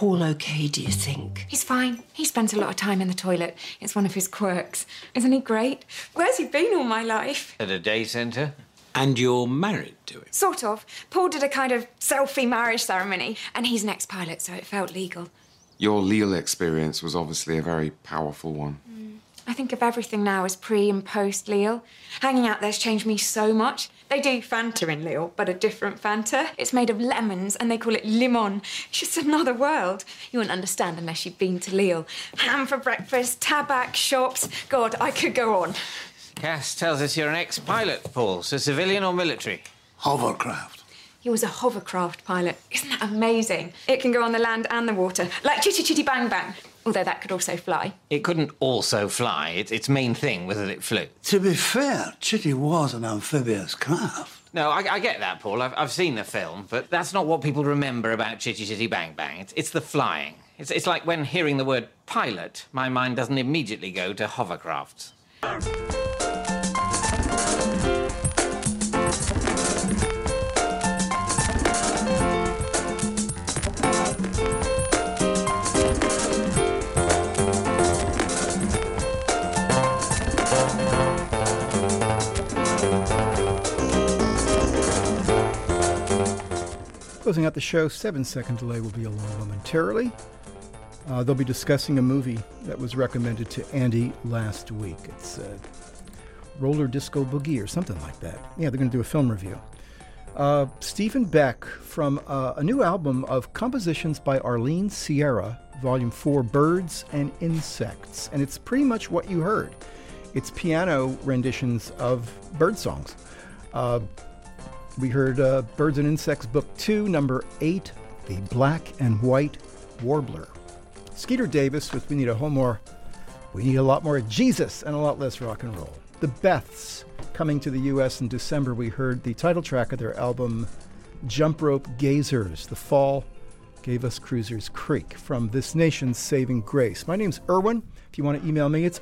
Paul okay, do you think? He's fine. He spends a lot of time in the toilet. It's one of his quirks. Isn't he great? Where's he been all my life? At a day centre? And you're married to him? Sort of. Paul did a kind of selfie marriage ceremony, and he's an ex-pilot, so it felt legal. Your Lille experience was obviously a very powerful one. I think of everything now as pre and post Lille. Hanging out there's changed me so much. They do Fanta in Lille, but a different Fanta. It's made of lemons and they call it limon. It's just another world. You wouldn't understand unless you've been to Lille. Ham for breakfast, tabac, shops. God, I could go on. Cass tells us you're an ex-pilot, Paul. So civilian or military? Hovercraft. He was a hovercraft pilot. Isn't that amazing? It can go on the land and the water, like Chitty Chitty Bang Bang. Although that could also fly. It couldn't also fly. Its main thing was that it flew. To be fair, Chitty was an amphibious craft. No, I get that, Paul. I've seen the film, but that's not what people remember about Chitty Chitty Bang Bang. It's the flying. It's like when hearing the word pilot, my mind doesn't immediately go to hovercrafts. Closing out the show, 7-second delay will be along momentarily. They'll be discussing a movie that was recommended to Andy last week. It's Roller Disco Boogie or something like that. Yeah, they're going to do a film review. Stephen Beck from a new album of compositions by Arlene Sierra, Volume 4, Birds and Insects. And it's pretty much what you heard. It's piano renditions of bird songs. We heard Birds and Insects, Book 2, Number 8, The Black and White Warbler. Skeeter Davis with We Need a Lot More Jesus and a Lot Less Rock and Roll. The Beths, coming to the U.S. in December, we heard the title track of their album, Jump Rope Gazers. The fall gave us Cruisers Creek from This Nation's Saving Grace. My name's Irwin. If you want to email me, it's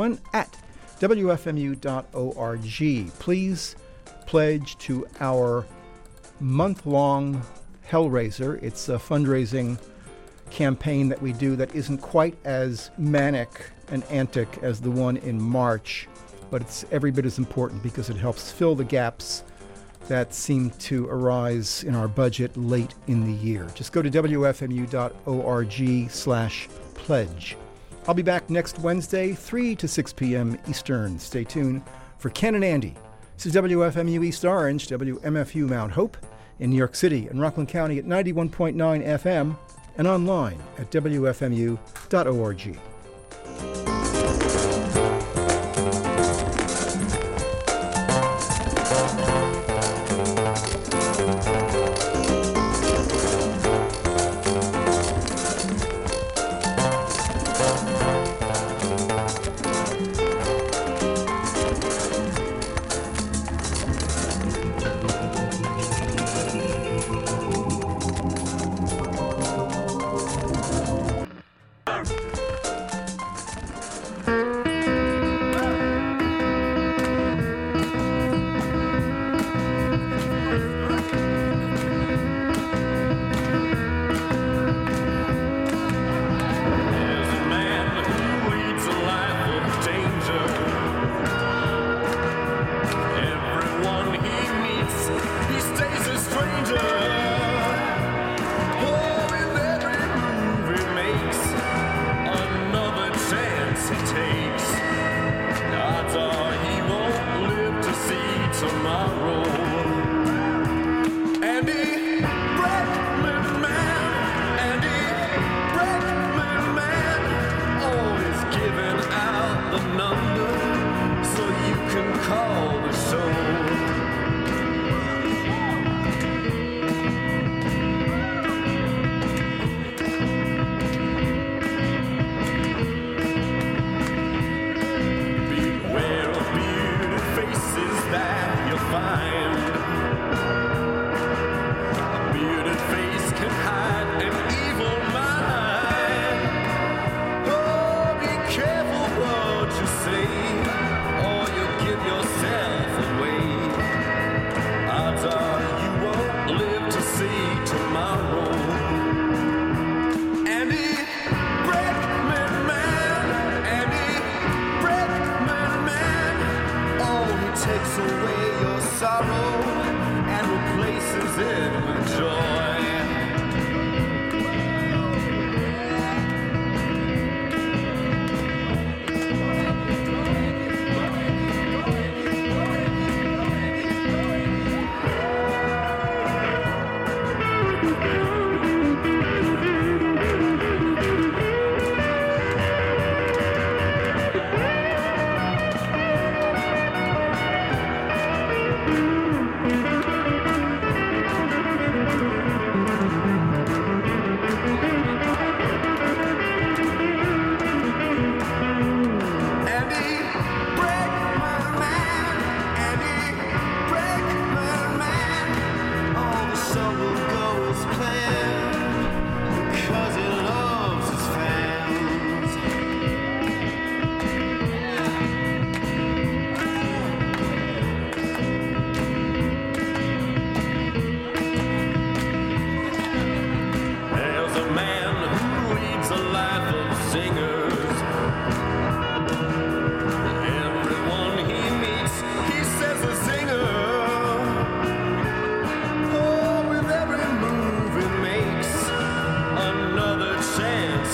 irwin@wfmu.org. Please pledge to our month-long Hellraiser. It's a fundraising campaign that we do that isn't quite as manic and antic as the one in March, but it's every bit as important because it helps fill the gaps that seem to arise in our budget late in the year. Just go to wfmu.org/pledge. I'll be back next Wednesday, 3 to 6 p.m. Eastern. Stay tuned for Ken and Andy. This is WFMU East Orange, WMFU Mount Hope in New York City and Rockland County at 91.9 FM and online at WFMU.org.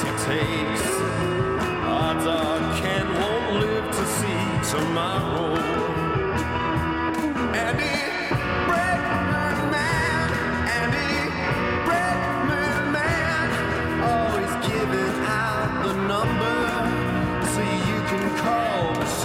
he takes. Odds are Ken won't live to see tomorrow. Andy Bregman man, Andy Bregman man, always giving out the number so you can call the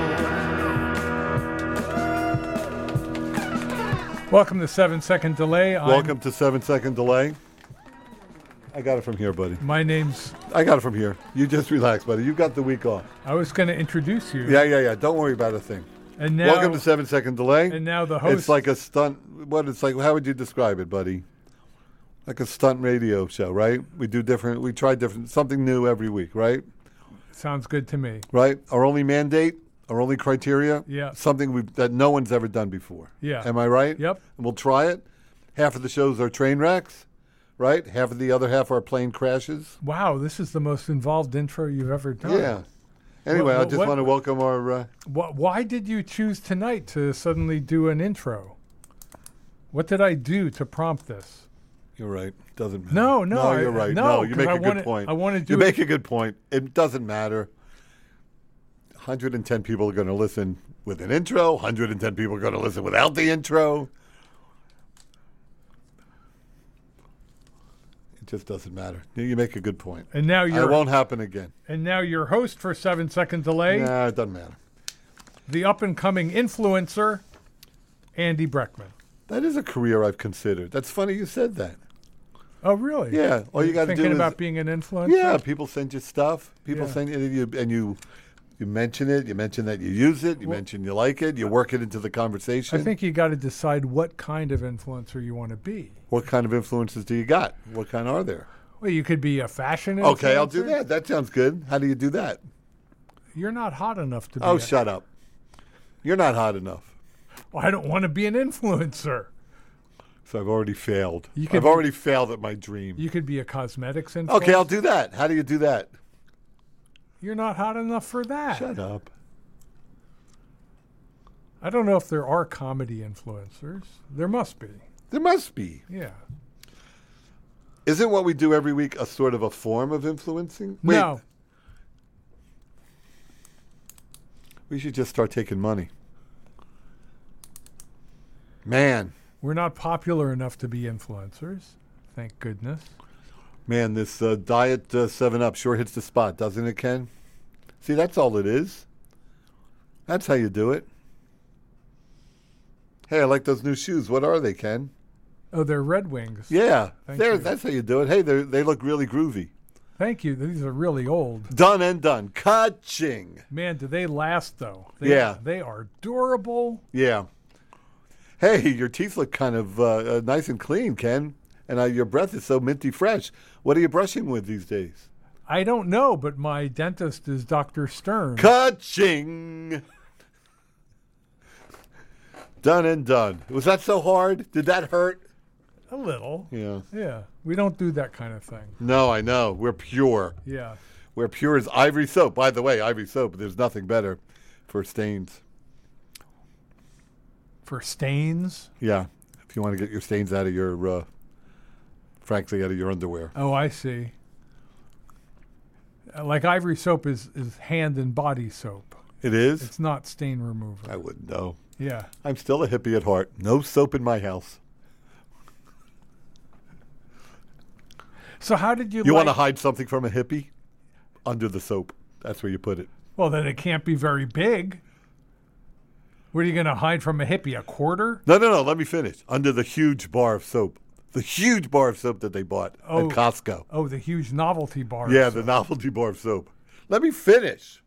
show. Welcome to 7 Second Delay. Welcome to 7 Second Delay. I got it from here, buddy. I got it from here. You just relax, buddy. You got the week off. I was going to introduce you. Yeah. Don't worry about a thing. And now, welcome to 7 Second Delay. And now the host. It's like a stunt. How would you describe it, buddy? Like a stunt radio show, right? We try something new every week, right? Sounds good to me. Right? Our only mandate, our only criteria, yeah. Something that no one's ever done before. Yeah. Am I right? Yep. And we'll try it. Half of the shows are train wrecks. Right? Half of the other half are plane crashes. Wow, this is the most involved intro you've ever done. Yeah. Anyway, I just want to welcome our... Why did you choose tonight to suddenly do an intro? What did I do to prompt this? You're right. Doesn't matter. No, you're right. No, you make a good point. I want to do You make a good point. It doesn't matter. 110 people are going to listen with an intro. 110 people are going to listen without the intro. Just doesn't matter. You make a good point. And now it won't happen again. And now your host for 7 Second Delay. Nah, it doesn't matter. The up-and-coming influencer, Andy Bregman. That is a career I've considered. That's funny you said that. Oh, really? Yeah. All you got to do is... Thinking about being an influencer? Yeah, people send you stuff. People send you, and you mention it. You mention that you use it. You mention you like it. You work it into the conversation. I think you got to decide what kind of influencer you want to be. What kind of influences do you got? What kind are there? Well, you could be a fashion influencer. Okay, I'll do that. That sounds good. How do you do that? You're not hot enough to be. Oh, shut up. You're not hot enough. Well, I don't want to be an influencer. So I've already failed. I've already failed at my dream. You could be a cosmetics influencer. Okay, I'll do that. How do you do that? You're not hot enough for that. Shut up. I don't know if there are comedy influencers. There must be. There must be. Yeah. Isn't what we do every week a sort of a form of influencing? Wait. No. We should just start taking money. Man. We're not popular enough to be influencers. Thank goodness. Man, this Diet 7-Up sure hits the spot, doesn't it, Ken? See, that's all it is. That's how you do it. Hey, I like those new shoes. What are they, Ken? Oh, they're Red Wings. Yeah, Thank that's how you do it. Hey, they look really groovy. Thank you. These are really old. Done and done. Ka-ching. Man, do they last, though? They are durable. Yeah. Hey, your teeth look kind of nice and clean, Ken. And your breath is so minty fresh. What are you brushing with these days? I don't know, but my dentist is Dr. Stern. Ka-ching. Done and done. Was that so hard? Did that hurt? A little. Yeah. Yeah. We don't do that kind of thing. No, I know. We're pure. Yeah. We're pure as Ivory soap. By the way, Ivory soap, there's nothing better for stains. For stains? Yeah. If you want to get your stains out of your, frankly, out of your underwear. Oh, I see. Like Ivory soap is hand and body soap. It is? It's not stain remover. I wouldn't know. Yeah. I'm still a hippie at heart. No soap in my house. So how did you You want to hide something from a hippie? Under the soap. That's where you put it. Well, then it can't be very big. What are you going to hide from a hippie? A quarter? No. Let me finish. Under the huge bar of soap. The huge bar of soap that they bought at Costco. Oh, the huge novelty bar. Yeah, the novelty bar of soap. Let me finish.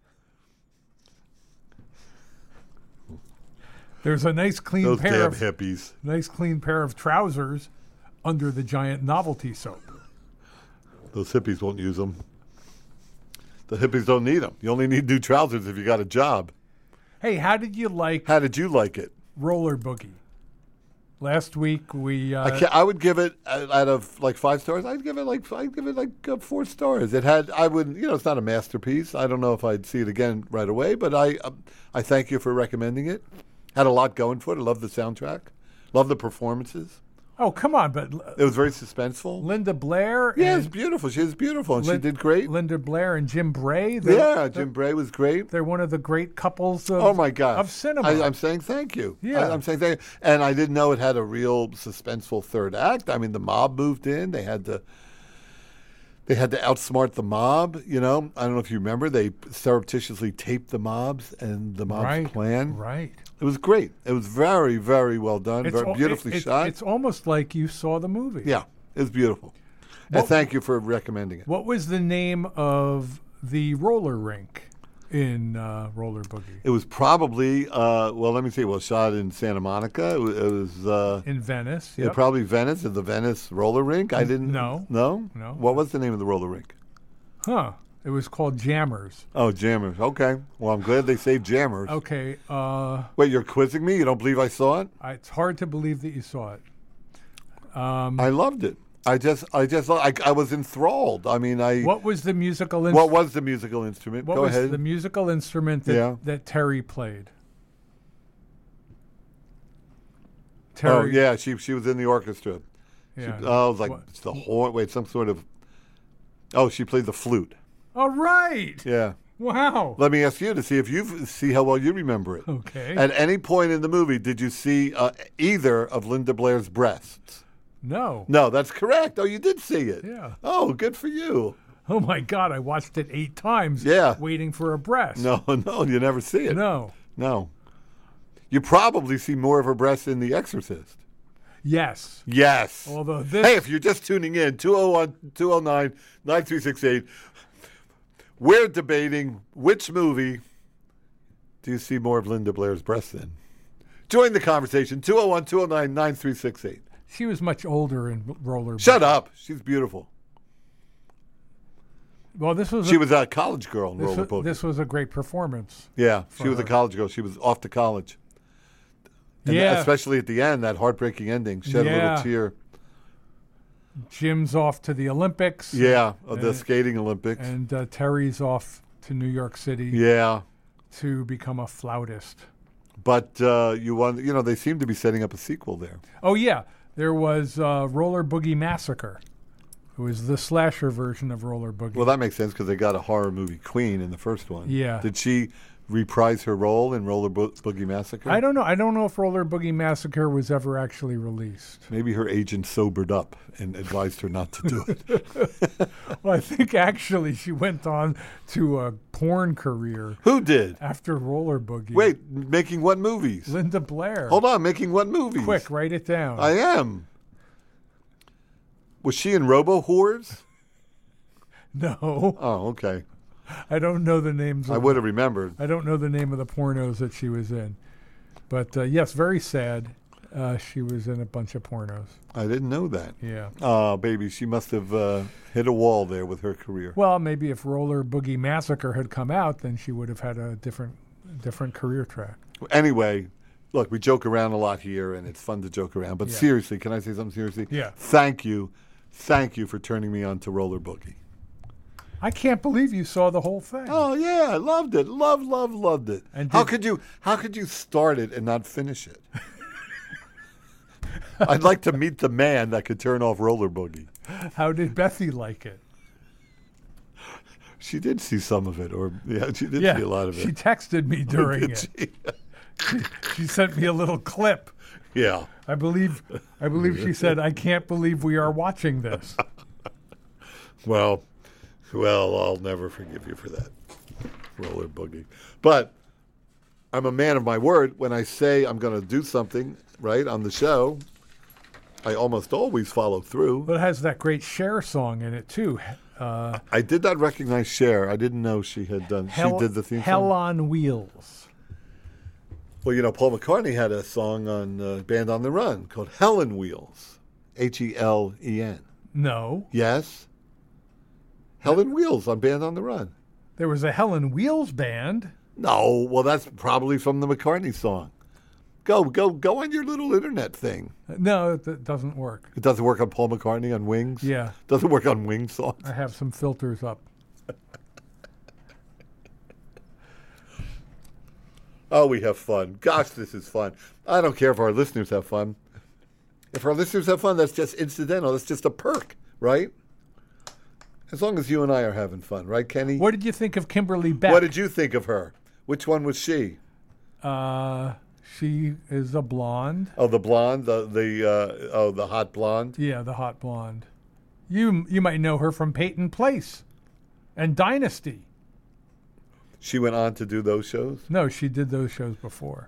There's a nice clean Those pair damn of hippies. Nice clean pair of trousers under the giant novelty soap. Those hippies won't use them. The hippies don't need them. You only need new trousers if you got a job. Hey, how did you like it? Roller Boogie. Last week we. I would give it out of like 5 stars. I'd give it like 4 stars. It had. I wouldn't. It's not a masterpiece. I don't know if I'd see it again right away. But I thank you for recommending it. Had a lot going for it. I love the soundtrack. Love the performances. Oh, come on, but It was very suspenseful. Linda Blair. Yeah, and it's beautiful. She was beautiful, and she did great. Linda Blair and Jim Bray. Jim Bray was great. They're one of the great couples of, Oh my God! of cinema. I'm saying thank you. Yeah. I'm saying thank you. And I didn't know it had a real suspenseful third act. I mean, the mob moved in. They had to outsmart the mob. You know, I don't know if you remember. They surreptitiously taped the mobs and the mob's plan. Right. It was great. It was very, very well done. Very beautifully shot. It's almost like you saw the movie. Yeah, it was beautiful. And thank you for recommending it. What was the name of the roller rink in Roller Boogie? It was probably, let me see. It was shot in Santa Monica. It was in Venice. Yeah, Yep. probably Venice, at the Venice roller rink. I didn't. No. No? No. What was the name of the roller rink? Huh. It was called Jammers. Oh, Jammers. Okay. Well, I'm glad they saved Jammers. Okay. Wait, you're quizzing me? You don't believe I saw it? It's hard to believe that you saw it. I loved it. I was enthralled. I mean, What was the musical What instrument? was the musical instrument? What Go was ahead. the musical instrument that Terry played? Oh, yeah. She was in the orchestra. Yeah. It was like it's the horn. Wait, some sort of. Oh, she played the flute. All right. Yeah. Wow. Let me ask you to see how well you remember it. Okay. At any point in the movie, did you see either of Linda Blair's breasts? No. No, that's correct. Oh, you did see it. Yeah. Oh, good for you. Oh my God! I watched it 8 times. Yeah. Waiting for a breast. No, you never see it. No. No. You probably see more of her breasts in The Exorcist. Yes. Yes. Although this. Hey, if you're just tuning in, 201-209-9368, we're debating which movie do you see more of Linda Blair's breasts in? Join the conversation, 201-209-9368. She was much older in Roller. Shut up. She's beautiful. Well, She was a college girl in Roller Boogie. This was a great performance. Yeah, she was her. a college girl. She was off to college. And Yeah. especially at the end, that heartbreaking ending. Shed a little tear. Jim's off to the Olympics. Yeah, the skating Olympics. And Terry's off to New York City. Yeah. To become a flautist. But they seem to be setting up a sequel there. Oh, yeah. There was Roller Boogie Massacre. It was the slasher version of Roller Boogie. Well, that makes sense because they got a horror movie queen in the first one. Yeah. Did she reprise her role in Roller Boogie Massacre? I don't know. I don't know if Roller Boogie Massacre was ever actually released. Maybe her agent sobered up and advised her not to do it. Well, I think actually she went on to a porn career. Who did? After Roller Boogie. Wait, making what movies? Linda Blair. Hold on, making what movies? Quick, write it down. I am. Was she in Robo Whores? No. Oh, okay. I don't know the names. I would have remembered. I don't know the name of the pornos that she was in. But yes, very sad. She was in a bunch of pornos. I didn't know that. Yeah. Oh, baby, she must have hit a wall there with her career. Well, maybe if Roller Boogie Massacre had come out, then she would have had a different career track. Anyway, look, we joke around a lot here, and it's fun to joke around. But seriously, can I say something seriously? Yeah. Thank you for turning me on to Roller Boogie. I can't believe you saw the whole thing. Oh yeah, I loved it. Loved it. And how could you start it and not finish it? I'd like to meet the man that could turn off Roller Boogie. How did Bethy like it? She did see some of it, she did see a lot of it. She texted me during it. She sent me a little clip. Yeah. I believe she said, "I can't believe we are watching this." Well, I'll never forgive you for that, Roller Boogie. But I'm a man of my word. When I say I'm going to do something, right, on the show, I almost always follow through. But it has that great Cher song in it, too. I did not recognize Cher. I didn't know she had done. She did the theme song. Hell on Wheels. Well, Paul McCartney had a song on Band on the Run called Helen Wheels. Helen. No. Yes. Helen Wheels on Band on the Run. There was a Helen Wheels band. No, well, that's probably from the McCartney song. Go on your little internet thing. No, it doesn't work. It doesn't work on Paul McCartney on Wings? Yeah. Doesn't work on Wings songs? I have some filters up. Oh, we have fun. Gosh, this is fun. I don't care if our listeners have fun. If our listeners have fun, that's just incidental. That's just a perk, right? As long as you and I are having fun, right, Kenny? What did you think of Kimberly Beck? What did you think of her? Which one was she? She is a blonde. Oh, the blonde, the hot blonde. Yeah, the hot blonde. You might know her from Peyton Place and Dynasty. She went on to do those shows? No, she did those shows before.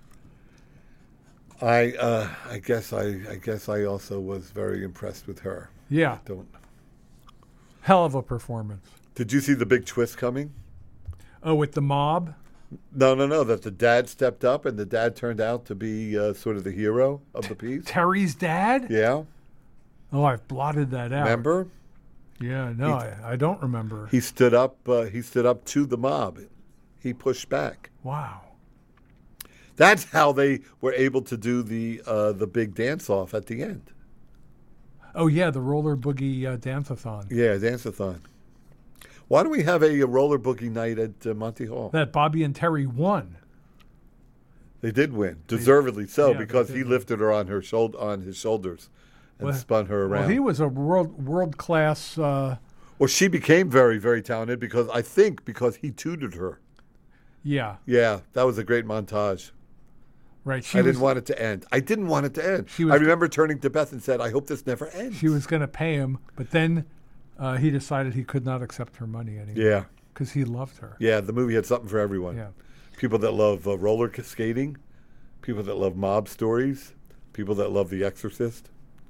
I guess I also was very impressed with her. Yeah. Hell of a performance. Did you see the big twist coming? Oh, with the mob? No. That the dad stepped up and the dad turned out to be sort of the hero of the piece. Terry's dad? Yeah. Oh, I've blotted that out. Remember? Yeah, no, I don't remember. He stood up. He stood up to the mob. He pushed back. Wow. That's how they were able to do the big dance off at the end. Oh yeah, the roller boogie dance-a-thon. Yeah, dance-a-thon. Why don't we have a roller boogie night at Monty Hall? That Bobby and Terry won. They did win, deservedly so, yeah, because he lifted her on his shoulders and spun her around. Well, he was a world class. Well, she became very, very talented because he tutored her. Yeah. Yeah, that was a great montage. Right. I didn't want it to end. I didn't want it to end. I remember turning to Beth and said, I hope this never ends. She was going to pay him, but then he decided he could not accept her money anymore. Yeah. Because he loved her. Yeah, the movie had something for everyone. Yeah. People that love roller skating, people that love mob stories, people that love The Exorcist.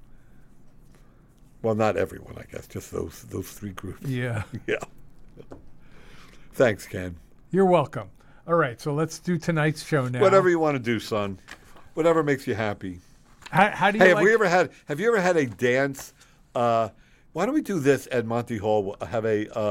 Well, not everyone, I guess, just those three groups. Yeah. Yeah. Thanks, Ken. You're welcome. All right, so let's do tonight's show now. Whatever you want to do, son. Whatever makes you happy. How do you Hey, like... have you ever had a dance? Why don't we do this at Monty Hall? Have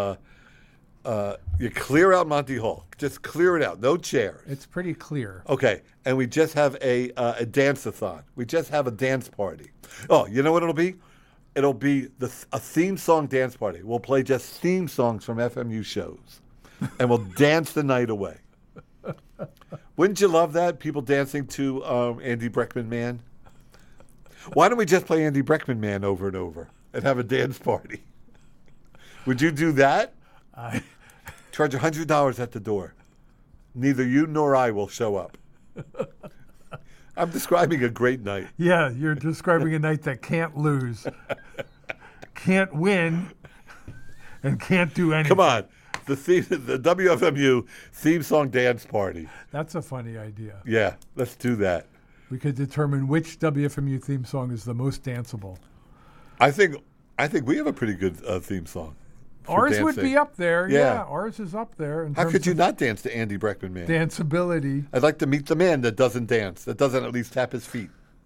you clear out Monty Hall. Just clear it out. No chairs. It's pretty clear. Okay, and we just have a dance-a-thon. We just have a dance party. Oh, you know what it'll be? It'll be a theme song dance party. We'll play just theme songs from FMU shows, and we'll dance the night away. Wouldn't you love that? People dancing to Andy Breckman Man? Why don't we just play Andy Breckman Man over and over and have a dance party? Would you do that? Charge $100 at the door. Neither you nor I will show up. I'm describing a great night. Yeah, you're describing a night that can't lose, can't win, and can't do anything. Come on. The WFMU theme song dance party. That's a funny idea. Yeah, let's do that. We could determine which WFMU theme song is the most danceable. I think we have a pretty good theme song. Ours dancing. would be up there. Yeah. Ours is up there. How could you not dance to Andy Breckman Man? Danceability. I'd like to meet the man that doesn't dance, that doesn't at least tap his feet.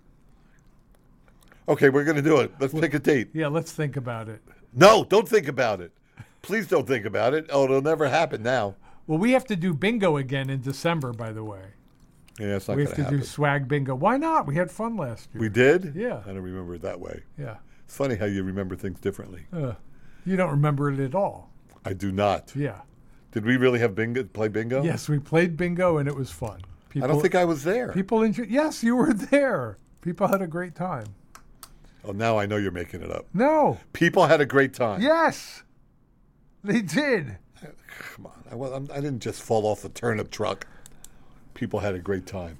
Okay, we're going to do it. Let's pick a date. Yeah, let's think about it. No, don't think about it. Please don't think about it. Oh, it'll never happen now. Well, we have to do bingo again in December, by the way. Yeah, it's not We going have to to happen. do swag bingo. Why not? We had fun last year. We did? Yeah. I don't remember it that way. Yeah. It's funny how you remember things differently. You don't remember it at all. I do not. Yeah. Did we really have play bingo? Yes, we played bingo and it was fun. I don't think I was there. People enjoyed. Yes, you were there. People had a great time. Oh, now I know you're making it up. No. People had a great time. Yes. They did. Come on. I didn't just fall off the turnip truck. People had a great time.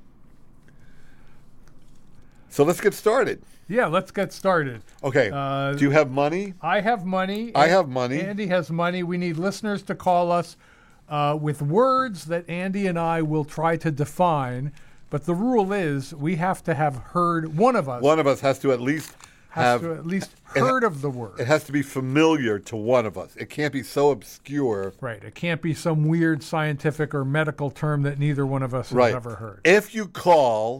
So let's get started. Yeah, let's get started. Okay. Do you have money? I have money. I have money. Andy has money. We need listeners to call us with words that Andy and I will try to define. But the rule is we have to have heard, one of us. One of us has to at least have heard of the word. It has to be familiar to one of us. It can't be so obscure. Right. It can't be some weird scientific or medical term that neither one of us has ever heard. If you call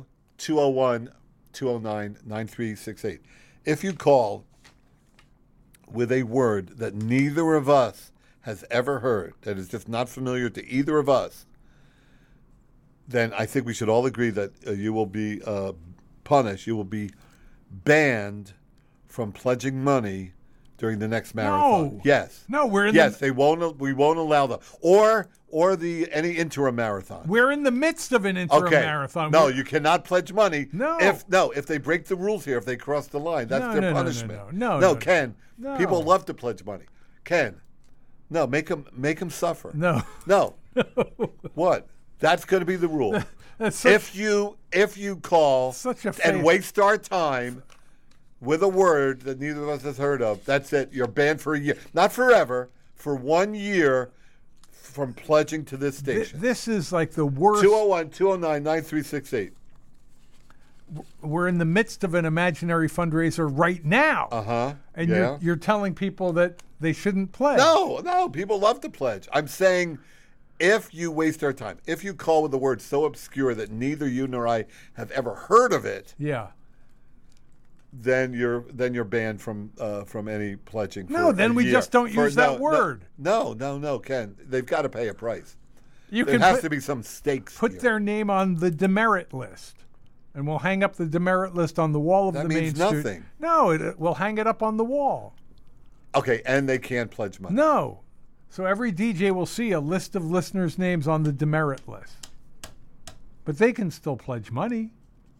201-209-9368, if you call with a word that neither of us has ever heard, that is just not familiar to either of us, then I think we should all agree that you will be punished. You will be banned from pledging money during the next marathon. No. Yes. No, we're in we won't allow them. Or or any interim marathon. We're in the midst of an interim marathon. No, you cannot pledge money. No. If they break the rules here, if they cross the line, that's their punishment. No, Ken. no. People love to pledge money. Ken. No, make them suffer. No. What? That's going to be the rule. That's if you call and waste our time with a word that neither of us has heard of, that's it. You're banned for a year. Not forever, for 1 year from pledging to this station. This is like the worst. 201-209-9368. We're in the midst of an imaginary fundraiser right now. Uh-huh. And you're telling people that they shouldn't pledge. No, people love to pledge. I'm saying if you waste our time, if you call with a word so obscure that neither you nor I have ever heard of it, then you're banned from any pledging. No, then we just don't use that word. No, Ken. They've got to pay a price. There has to be some stakes. Put their name on the demerit list, and we'll hang up the demerit list on the wall of the main studio. That means nothing. No, we'll hang it up on the wall. Okay, and they can't pledge money. No. So every DJ will see a list of listeners' names on the demerit list. But they can still pledge money.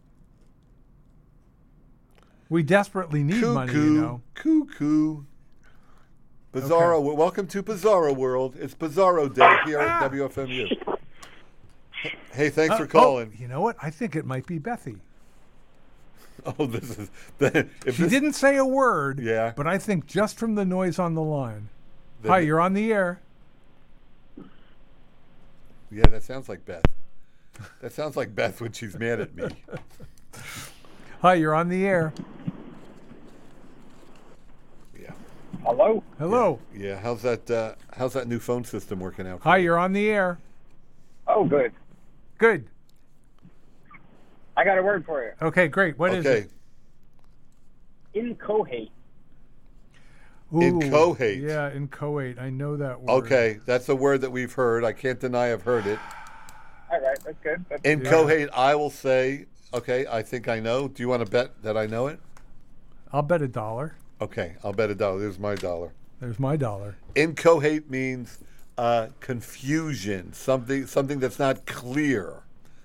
We desperately need money, you know. Cuckoo. Bizarro. Okay. Welcome to Bizarro World. It's Bizarro Day here at WFMU. Hey, thanks for calling. You know what? I think it might be Bethy. Oh, this is... She didn't say a word, yeah, but I think just from the noise on the line. Hi, you're on the air. Yeah, that sounds like Beth. That sounds like Beth when she's mad at me. Hi, you're on the air. Yeah. Hello? Yeah. How's that new phone system working out? Hi, you're on the air. Oh, good. Good. I got a word for you. Okay, great. What is it? Incohate. Incohate. Yeah, incohate. I know that word. Okay, that's a word that we've heard. I can't deny I've heard it. All right, that's good. Incohate, I will say, okay, I think I know. Do you want to bet that I know it? I'll bet $1. Okay, I'll bet $1. There's my dollar. There's my dollar. Incohate means confusion, something that's not clear.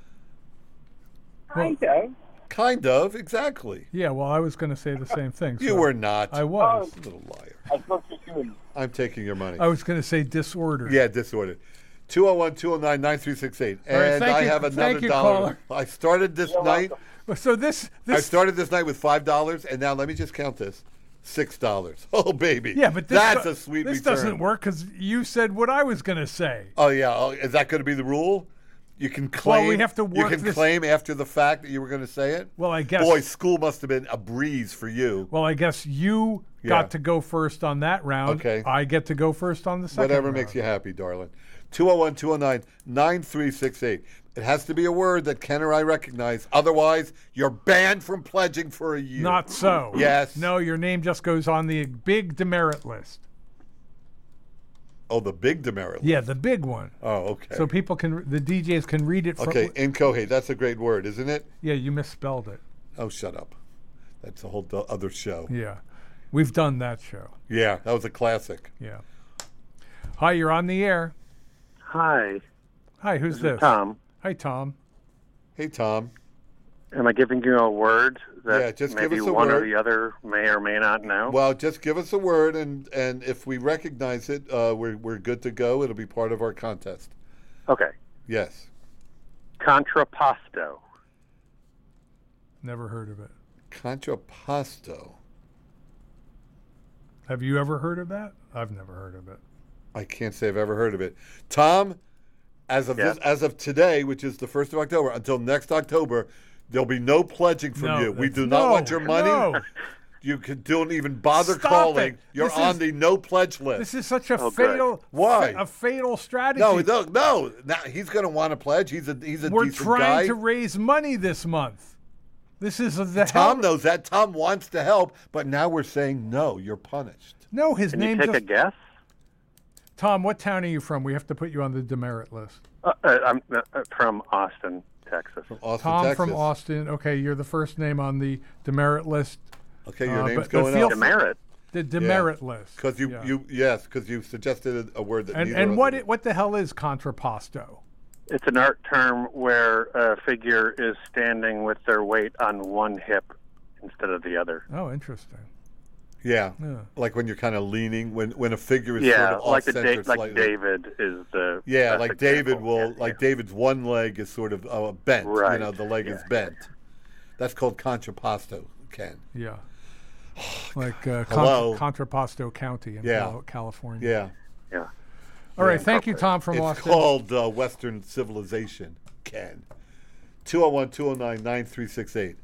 Kind of, exactly. Yeah, well, I was going to say the same thing. You were not. I was. Little liar. I spoke to you. I'm taking your money. I was going to say disorder. Yeah, disorder. 201-209-9368. And I have another $1. Caller. I started this night. So this I started this night with $5, and now let me just count this. $6. Oh, baby. Yeah, but that's a sweet this return. doesn't work because you said what I was going to say. Oh, yeah. Oh, is that going to be the rule? You can claim. Well, we have to work You can claim after the fact that you were going to say it. Well, I guess. Boy, school must have been a breeze for you. Well, I guess you got to go first on that round. Okay. I get to go first on the second. Whatever round. makes you happy, darling. 201-209-9368. It has to be a word that Ken or I recognize. Otherwise, you're banned from pledging for a year. Not so. Yes. No, your name just goes on the big demerit list. Oh, the big demerit list. Yeah, the big one. Oh, okay. So the DJs can read it. Okay, incohate. That's a great word, isn't it? Yeah, you misspelled it. Oh, shut up. That's a whole other show. Yeah. We've done that show. Yeah, that was a classic. Yeah. Hi, you're on the air. Hi. Hi, who's this? Tom. Hi, Tom. Hey, Tom. Am I giving you a word that just maybe give us a one word. or the other may or may not know? Well, just give us a word, and if we recognize it, we're good to go. It'll be part of our contest. Okay. Yes. Contrapposto. Never heard of it. Contrapposto. Have you ever heard of that? I've never heard of it. I can't say I've ever heard of it. Tom, as of today, which is the 1st of October, until next October, there'll be no pledging from you. We do not want your money. No. You don't even bother Stop calling. it. You're on the no pledge list. This is such a fatal. Why? A fatal strategy. No. Now, he's going to want to pledge. He's a We're decent trying guy. to raise money this month. This is Tom knows that. Tom wants to help, but now we're saying no. You're punished. No, his name. Can you take a guess? Tom, what town are you from? We have to put you on the demerit list. I'm from Austin, Texas. Tom Texas. from Austin. Okay, you're the first name on the demerit list. Okay, your name's going up. Demerit. The demerit list. Because you suggested a word that neither And of what us- what the hell is contrapposto? It's an art term where a figure is standing with their weight on one hip instead of the other. Oh, interesting. Yeah. Like when you're kind of leaning, when a figure is Yeah, sort of like off-center slightly. like David is the Yeah, best like example. David will, like David's one leg is sort of bent. Right. You know, the leg is bent. That's called contrapposto, Ken. Yeah. Like Hello. Contrapposto County in California. Yeah. Yeah. All right, thank you, Tom from it's Austin. called Western civilization, Ken. 201-209-9368.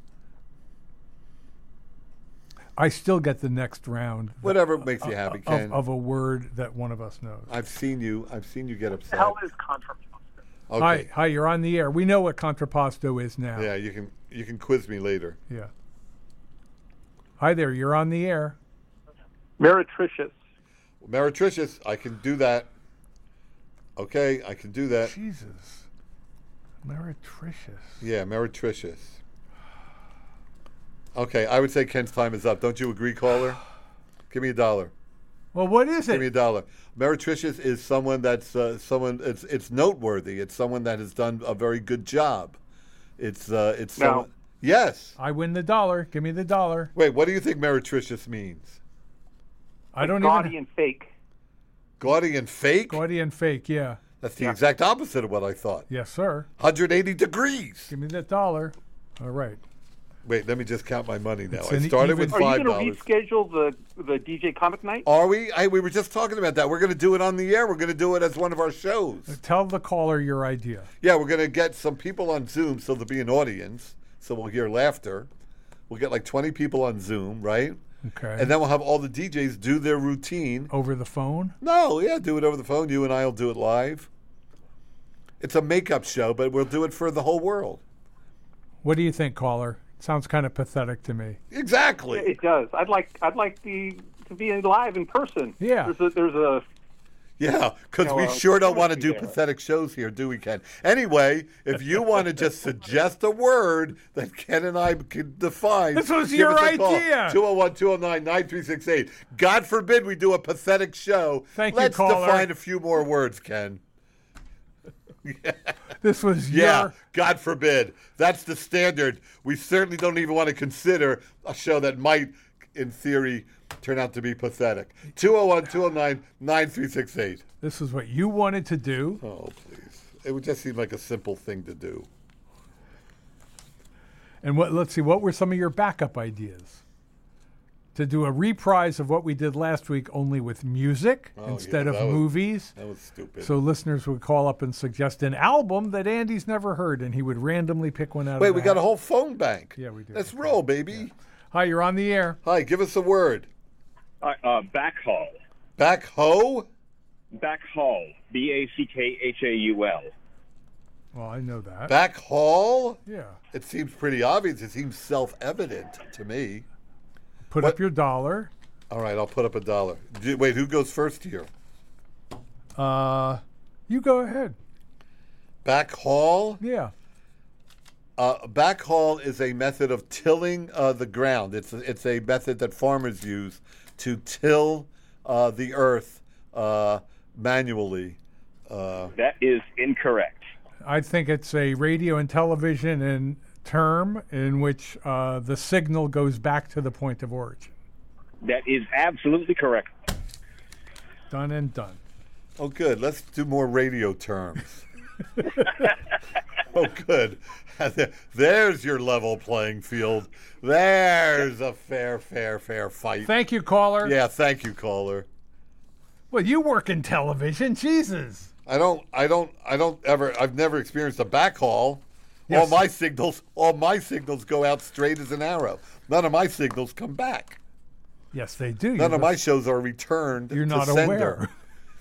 I still get the next round. Whatever makes you happy, Ken. Of a word that one of us knows. I've seen you get upset. What the hell is contrapposto? Okay. Hi, you're on the air. We know what contrapposto is now. Yeah, you can quiz me later. Yeah. Hi there, you're on the air. Meretricious. Meretricious, I can do that. Okay, I can do that. Jesus. Meretricious. Yeah, meretricious. Okay, I would say Ken's time is up. Don't you agree, caller? Give me $1. Well, what is Give it? me $1. Meretricious is someone that's it's noteworthy. It's someone that has done a very good job. It's someone. Yes. I win the $1. Give me the $1. Wait, what do you think meretricious means? I don't Gaudy even. and fake. Gaudy and fake? Gaudy and fake, yeah. That's the exact opposite of what I thought. Yes, sir. 180 degrees. Give me that $1. All right. Wait, let me just count my money now. It's I an started even- with Are you $5. going to reschedule the DJ Comic Night? Are we? We were just talking about that. We're going to do it on the air. We're going to do it as one of our shows. Tell the caller your idea. Yeah, we're going to get some people on Zoom so there'll be an audience, so we'll hear laughter. We'll get like 20 people on Zoom, right? Okay. And then we'll have all the DJs do their routine. Over the phone? No, yeah, do it over the phone. You and I will do it live. It's a makeup show, but we'll do it for the whole world. What do you think, caller? Sounds kind of pathetic to me. Exactly. It does. I'd like to be live in person. Yeah. There's a Yeah, because we sure don't want to do pathetic shows here, do we, Ken? Anyway, if you want to just suggest a word that Ken and I can define. This was give your us a call. idea. 201-209-9368. God forbid we do a pathetic show. Thank you, Let's caller. define a few more words, Ken. This was Yeah, God forbid. That's the standard. We certainly don't even want to consider a show that might, in theory, turn out to be pathetic. 201-209-9368. This is what you wanted to do. Oh, please. It would just seem like a simple thing to do. And let's see, what were some of your backup ideas? To do a reprise of what we did last week, only with music instead yeah, of that was- movies. That was stupid. So listeners would call up and suggest an album that Andy's never heard, and he would randomly pick one out. Wait, of we the got a hat. whole phone bank. Yeah, we do. Let's roll, baby. Hi, you're on the air. Hi, give us a word. Backhaul. Backhoe? Backhaul. Backhaul. Well, I know that. Backhall? Yeah. It seems pretty obvious. It seems self-evident to me. Put up your $1. All right, I'll put up $1. Wait, who goes first here? You go ahead. Backhaul? Yeah. Backhaul is a method of tilling the ground. It's a method that farmers use to till the earth manually. That is incorrect. I think it's a radio and television term in which the signal goes back to the point of origin. That is absolutely correct. Done and done. Oh, good. Let's do more radio terms. Oh, good. There's your level playing field. There's a fair fight. Thank you, caller. Yeah, thank you, caller. Well, you work in television. Jesus. I've never experienced a backhaul. Yes. All my signals go out straight as an arrow. None of my signals come back. Yes, they do. None of my shows are returned You're to not sender. aware.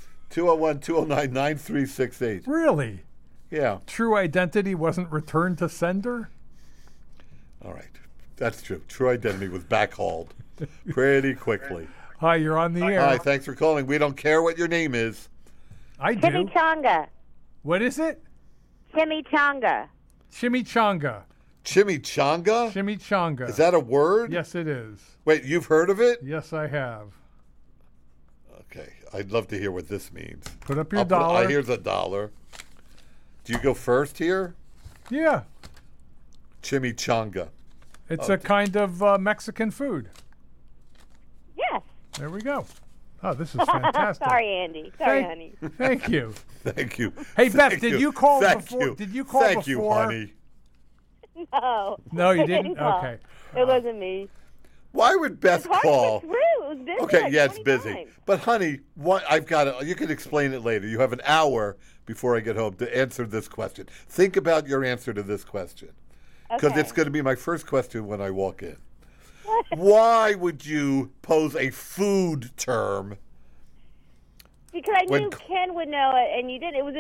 201-209-9368. Really? Yeah. True Identity wasn't returned to sender? All right. That's true. True Identity was backhauled pretty quickly. Hi, you're on the air. Hi, thanks for calling. We don't care what your name is. I do. Chimichanga. What is it? Chimichanga. Chimichanga. Chimichanga? Chimichanga. Is that a word? Yes, it is. Wait, you've heard of it? Yes, I have. Okay, I'd love to hear what this means. Put up your dollar. Here's $1. Do you go first here? Yeah. Chimichanga. It's a kind of Mexican food. Yes. There we go. Oh, this is fantastic. Sorry, Andy. Sorry, honey. Thank you. Thank you. Hey, Beth, Thank did you call Thank before? you. Did you call Thank before? you, honey. No. No, you I didn't? call. Okay. It wasn't me. Why would Beth It's hard call? to get through. It was busy. Okay, like yeah, it's 20 busy. times. But honey, what I've got you can explain it later. You have an hour before I get home to answer this question. Think about your answer to this question. Because Okay. it's going to be my first question when I walk in. Why would you pose a food term? Because I knew Ken would know it, and you did. It was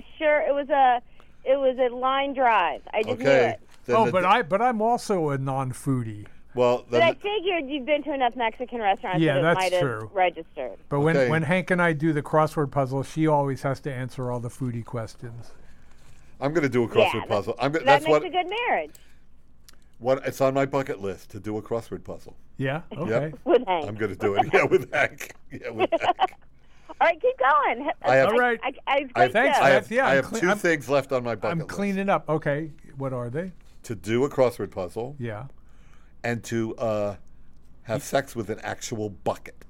a line drive. I just knew it. But I'm also a non-foodie. Well, But I figured you've been to enough Mexican restaurants Yeah, that it that's might have true. registered. But when Hank and I do the crossword puzzle, she always has to answer all the foodie questions. I'm going to do a crossword puzzle. That That's makes what a good marriage. it's on my bucket list to do a crossword puzzle. Yeah. Okay. Yep. With Hank. I'm going to do it. Yeah, with Hank. Yeah, with Hank. All right, keep going. I have- All right. Thanks, I Beth. have, Yeah, I I'm have cle- 2 I'm- things left on my bucket I'm list. cleaning up. Okay. What are they? To do a crossword puzzle. Yeah. And to have sex with an actual bucket.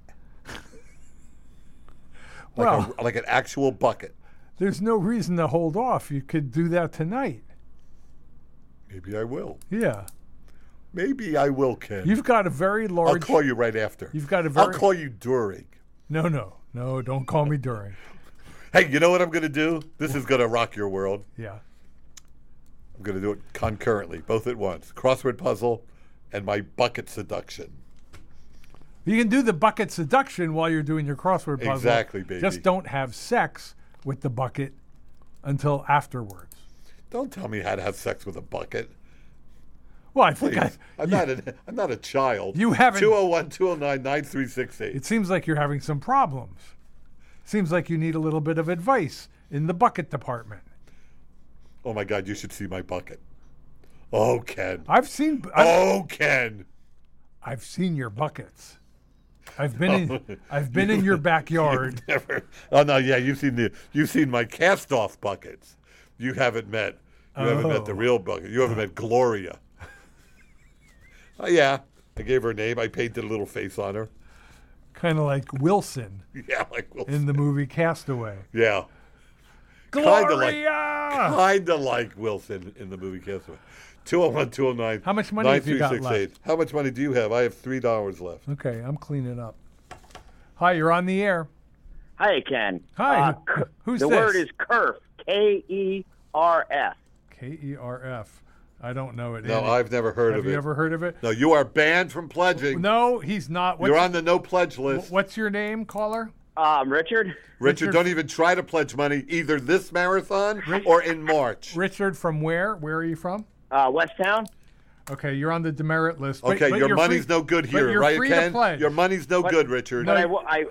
Well- like an actual bucket. There's no reason to hold off. You could do that tonight. Maybe I will. Yeah. Maybe I will, Ken. You've got a very large. I'll call you right after. You've got a I'll very. call you during. No, don't call me during. Hey, you know what I'm going to do? This is going to rock your world. Yeah. I'm going to do it concurrently, both at once. Crossword puzzle and my bucket seduction. You can do the bucket seduction while you're doing your crossword puzzle. Exactly, baby. Just don't have sex with the bucket until afterwards. Don't tell me how to have sex with a bucket. Well, I think Please. I'm not a child. You haven't- 201-209-9368. It seems like you're having some problems. Seems like you need a little bit of advice in the bucket department. Oh my God, you should see my bucket. Oh, Ken. Ken. I've seen your buckets. I've been in your backyard. Oh no, yeah, you've seen my cast-off buckets. You haven't met the real bucket. You haven't met Gloria. Oh yeah, I gave her a name. I painted a little face on her. Kind of like Wilson. Yeah, like Wilson. In the movie Castaway. Yeah. Gloria! Kind of like Wilson in the movie Castaway. 201-209. How much money have you got left? How much money do you have? I have $3 left. Okay, I'm cleaning up. Hi, you're on the air. Hi, Ken. Hi. Who's the this? word is kerf. K-E-R-F. K-E-R-F. I don't know it. No, Andy. I've never heard of it. Have you ever heard of it? No, you are banned from pledging. No, he's not. You're on the no pledge list. What's your name, caller? Richard. Richard, don't even try to pledge money either this marathon or in March. Richard, from where? Where are you from? West Town. Okay, you're on the demerit list. Okay, but your you're money's free- no good but here, you're right, free to Ken? pledge. Your money's no good, Richard. But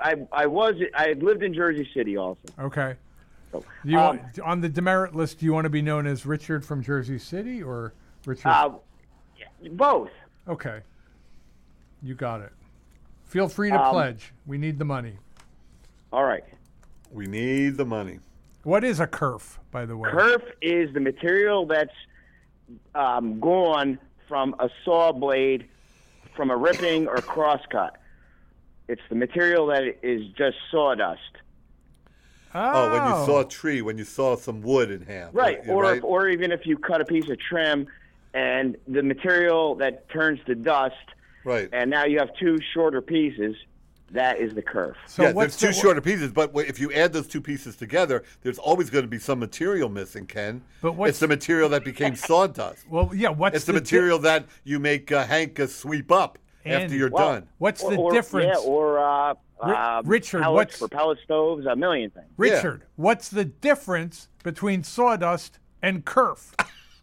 I lived in Jersey City also. Okay. Do you want, on the demerit list, do you want to be known as Richard from Jersey City or Richard? Both. Okay. You got it. Feel free to pledge. We need the money. All right. We need the money. What is a kerf, by the way? Kerf is the material that's gone from a saw blade, from a ripping or crosscut. It's the material that is just sawdust. Oh, when you saw a tree, when you saw some wood in half. Right, right? or even if you cut a piece of trim and the material that turns to dust, right, and now you have two shorter pieces, that is the kerf. Yeah, there's two shorter pieces, but if you add those two pieces together, there's always going to be some material missing, Ken. But it's the material that became sawdust. Well, yeah, It's the material that you make Hank sweep up after you're done. What's the difference? Yeah, or Richard, pellets for pellet stoves, a million things. Richard, what's the difference between sawdust and kerf?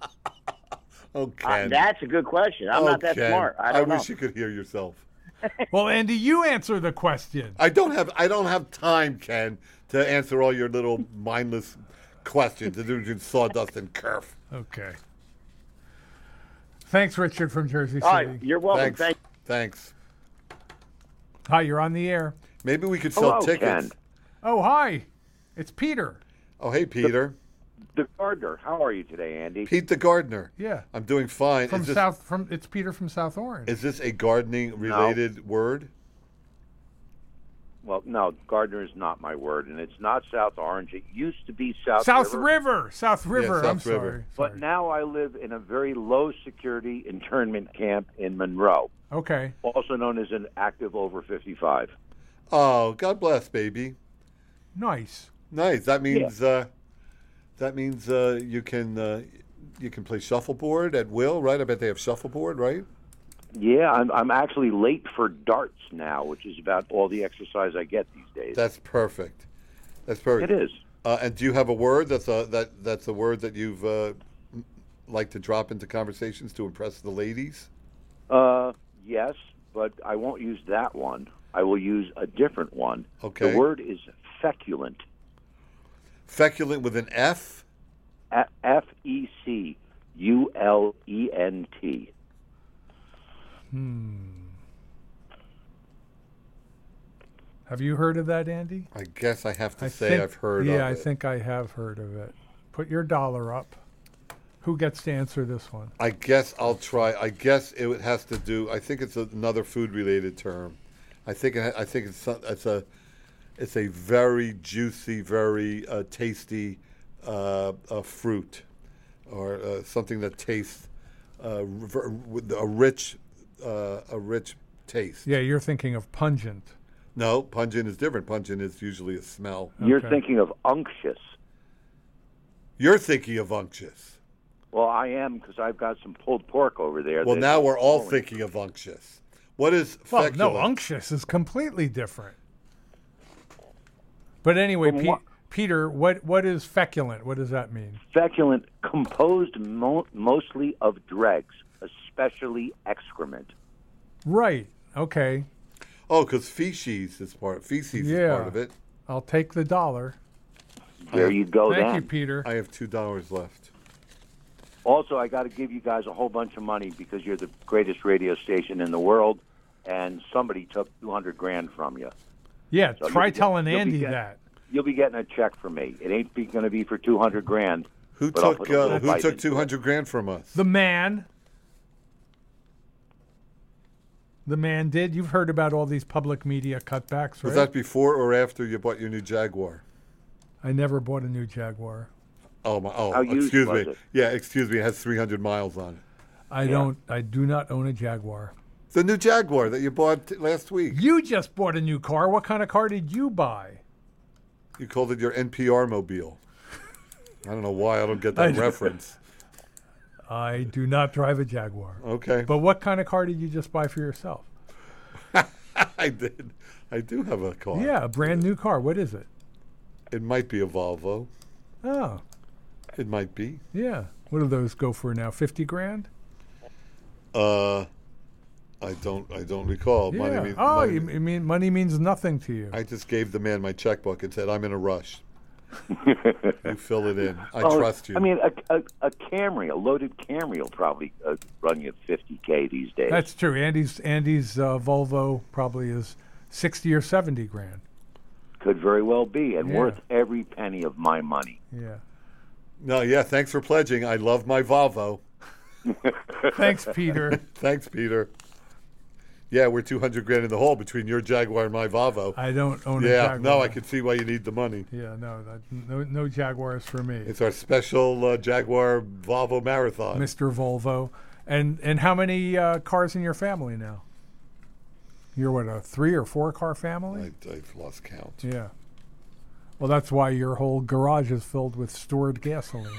Oh, Ken. That's a good question. I'm not that Ken. smart. I don't know. wish you could hear yourself. Well, Andy, you answer the question. I don't have time, Ken, to answer all your little mindless questions. The difference between sawdust and kerf. Okay. Thanks, Richard from Jersey City. All right, you're welcome. Thanks. Hi, you're on the air. Maybe we could sell tickets. Ken. Oh, hi. It's Peter. Oh, hey, Peter. The gardener. How are you today, Andy? Pete the gardener. Yeah. I'm doing fine. It's Peter from South Orange. Is this a gardening-related word? Well, no, gardener is not my word, and it's not South Orange. It used to be South River. South River. Yeah, I'm River. sorry. But now I live in a very low-security internment camp in Monroe. Okay. Also known as an active over 55. Oh, God bless, baby. Nice. Nice. That means you can play shuffleboard at will, right? I bet they have shuffleboard, right? Yeah, I'm actually late for darts now, which is about all the exercise I get these days. That's perfect. That's perfect. It is. And do you have a word that's a word that you've like to drop into conversations to impress the ladies? Yes, but I won't use that one. I will use a different one. Okay. The word is feculent. Feculent with an F? F-E-C-U-L-E-N-T. Have you heard of that, Andy? I guess I have to say I've heard of it. Yeah, I think I have heard of it. Put your dollar up. Who gets to answer this one? I guess I'll try. I guess it has to do. I think it's another food-related term. I think it's a very juicy, very tasty fruit, or something that tastes with a rich taste. Yeah, you're thinking of pungent. No, pungent is different. Pungent is usually a smell. You're thinking of unctuous. You're thinking of unctuous. Well, I am, because I've got some pulled pork over there. Well, now we're all thinking of unctuous. What is feculent? Well, no, unctuous is completely different. But anyway, Peter, what is feculent? What does that mean? Feculent, composed mostly of dregs, especially excrement. Right. Okay. Oh, because feces is part of it. I'll take the dollar. There you go. Thank then. you, Peter. I have $2 left. Also, I got to give you guys a whole bunch of money because you're the greatest radio station in the world, and somebody took $200,000 from you. Yeah, So try telling Andy that. You'll be getting a check from me. It ain't going to be for $200,000. Who took $200,000 from us? The man. The man did. You've heard about all these public media cutbacks, right? Was that before or after you bought your new Jaguar? I never bought a new Jaguar. How used excuse was me. it? Yeah, excuse me. It has 300 miles on it. I do not own a Jaguar. The new Jaguar that you bought last week. You just bought a new car. What kind of car did you buy? You called it your NPR mobile. I don't know why I don't get that reference. I do not drive a Jaguar. Okay. But what kind of car did you just buy for yourself? I did. I do have a car. Yeah, a brand new car. What is it? It might be a Volvo. Oh. It might be. Yeah. What do those go for now? $50,000? I don't recall. Yeah. Money you mean money means nothing to you? I just gave the man my checkbook and said, "I'm in a rush. You fill it in. I trust you." I mean, a Camry, a loaded Camry, will probably run you $50,000 these days. That's true. Andy's Volvo probably is $60,000 or $70,000. Could very well be, and worth every penny of my money. Yeah. No, yeah. Thanks for pledging. I love my Volvo. Thanks, Peter. Thanks, Peter. Yeah, we're $200,000 in the hole between your Jaguar and my Volvo. I don't own a Yeah, Jaguar. no, I can see why you need the money. Yeah, no Jaguars for me. It's our special Jaguar Volvo marathon. Mr. Volvo. And how many cars in your family now? You're what, a 3 or 4 car family? I've lost count. Yeah. Well, that's why your whole garage is filled with stored gasoline.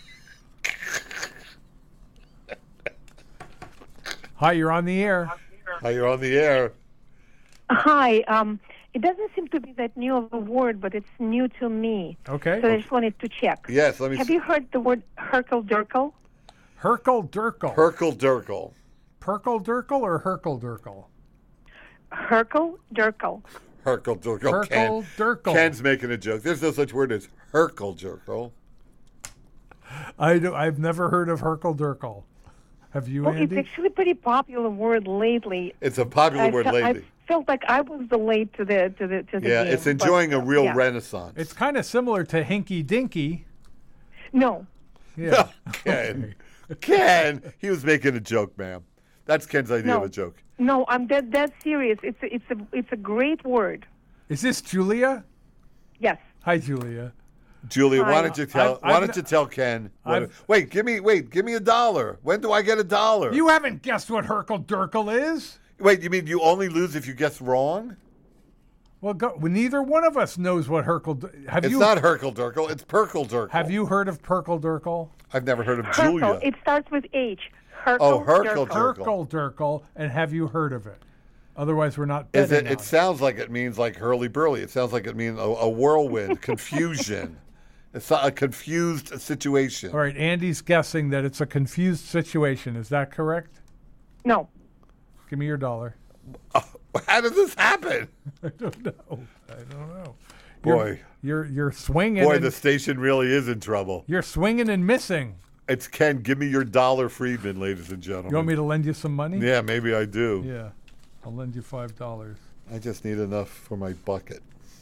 Hi, you're on the air. Hi, you're on the air. Hi. It doesn't seem to be that new of a word, but it's new to me. Okay. So I just wanted to check. Yes, let me Have you heard the word Herkel-Durkel? Herkel-Durkel. Herkel-Durkel. Perkel-Durkel or Herkel-Durkel? Herkel-Durkel. Herkel-Durkel. Herkel-Durkel. Ken's making a joke. There's no such word as Herkel-Durkel. I've never heard of Herkel-Durkel. Have you, Well, Andy? it's actually a pretty popular word lately. It's a popular word lately. I felt like I was the late to the Yeah, game. it's enjoying a real yeah. renaissance. It's kind of similar to Hinky Dinky. No. Yeah. Ken, he was making a joke, ma'am. That's Ken's idea of a joke. No, I'm dead serious. It's a great word. Is this Julia? Yes. Hi, Julia. Julia, why Hi. don't you tell? Why don't you tell Ken? Wait, give me $1. When do I get $1? You haven't guessed what Herkel Durkel is. Wait, you mean you only lose if you guess wrong? Well, neither one of us knows what Herkel. It's not Herkel Durkel. It's Perkel Durkel. Have you heard of Perkel Durkel? I've never heard of Herkel. Julia. It starts with H. Herkel Oh, Herkel Durkel. Durkel. Herkel Durkel, and have you heard of it? Otherwise, we're not. Is betting it? on It sounds like it means like hurly burly. It sounds like it means a whirlwind, confusion. It's not a confused situation. All right, Andy's guessing that it's a confused situation. Is that correct? No. Give me your $1. How did this happen? I don't know. Boy, you're swinging. Boy, and, the station really is in trouble. You're swinging and missing. It's Ken. Give me your $1, Friedman, ladies and gentlemen. You want me to lend you some money? Yeah, maybe I do. Yeah, I'll lend you $5. I just need enough for my bucket.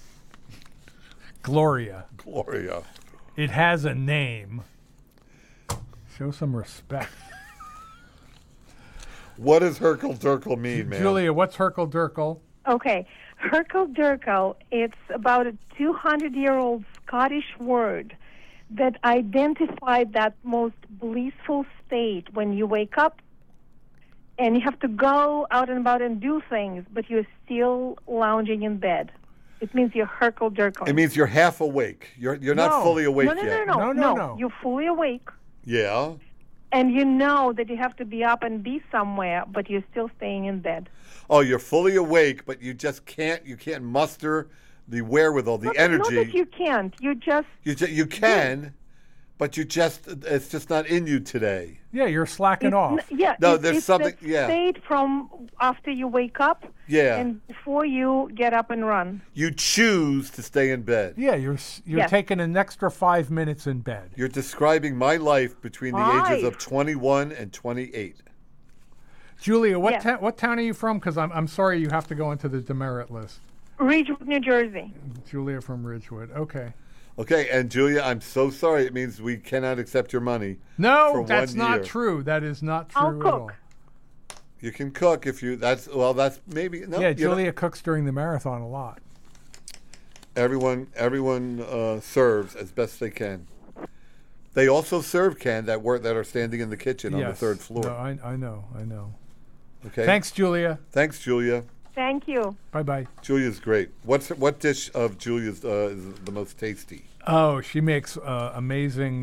Gloria. Gloria. It has a name. Show some respect. What does Herkel Durkel mean, man? Julia, what's Herkel Durkel? Okay. Herkel Durkel, it's about a 200-year-old Scottish word that identified that most blissful state when you wake up and you have to go out and about and do things, but you're still lounging in bed. It means you're Herkel Durkel. It means you're half awake. You're not fully awake yet. No. You're fully awake. Yeah. And you know that you have to be up and be somewhere, but you're still staying in bed. Oh, you're fully awake, but you just can't. You can't muster the wherewithal, the energy. Not that you can't. You just. You can, but you just. It's just not in you today. Yeah, you're slacking off. No, there's it's something. That Yeah. state from after you wake up. Yeah. And before you get up and run. You choose to stay in bed. Yeah, you're Yes. taking an extra 5 minutes in bed. You're describing my life between the ages of 5. 21 and 28. Julia, what Yes. what town are you from? Because I'm sorry you have to go into the demerit list. Ridgewood, New Jersey. Julia from Ridgewood. Okay. Okay, and Julia, I'm so sorry. It means we cannot accept your money. No, for that's 1 not year. true. That is not true I'll at cook. all. You can cook if you. That's maybe no. Yeah, you know, Julia cooks during the marathon a lot. Everyone serves as best they can. They also serve Ken that are standing in the kitchen on the Yes. third floor. No, I know. Okay. Thanks, Julia. Thanks, Julia. Thank you. Bye-bye. Julia's great. What dish of Julia's is the most tasty? Oh, she makes amazing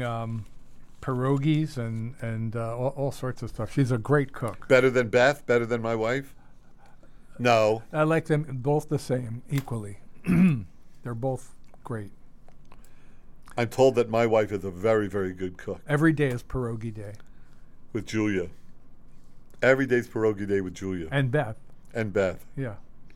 pierogies and all sorts of stuff. She's a great cook. Better than Beth? Better than my wife? No. I like them both the same, equally. They're both great. I'm told that my wife is a very, very good cook. Every day is pierogi day. With Julia. Every day's pierogi day with Julia. And Beth. And Beth. Yeah.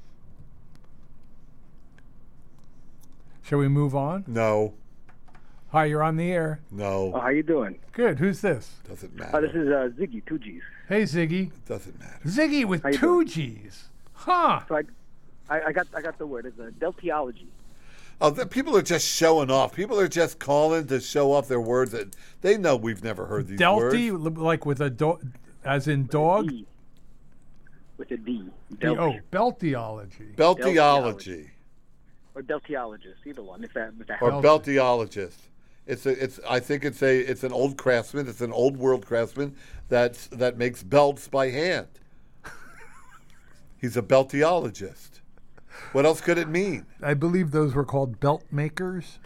Shall we move on? No. Hi, you're on the air. No. How you doing? Good. Who's this? Doesn't matter. This is Ziggy, 2 G's. Hey, Ziggy. Doesn't matter. Ziggy with How you 2 doing? G's. Huh. So I got the word. It's deltiology. Oh, people are just showing off. People are just calling to show off their words. That they know we've never heard these Delty, words. like with a as in dog? With a D. Oh, beltiology. Beltiology. Or deltiologist, either one. If that Or helps. beltiologist. I think it's an old craftsman. It's an old world craftsman that makes belts by hand. He's a beltiologist. What else could it mean? I believe those were called belt makers.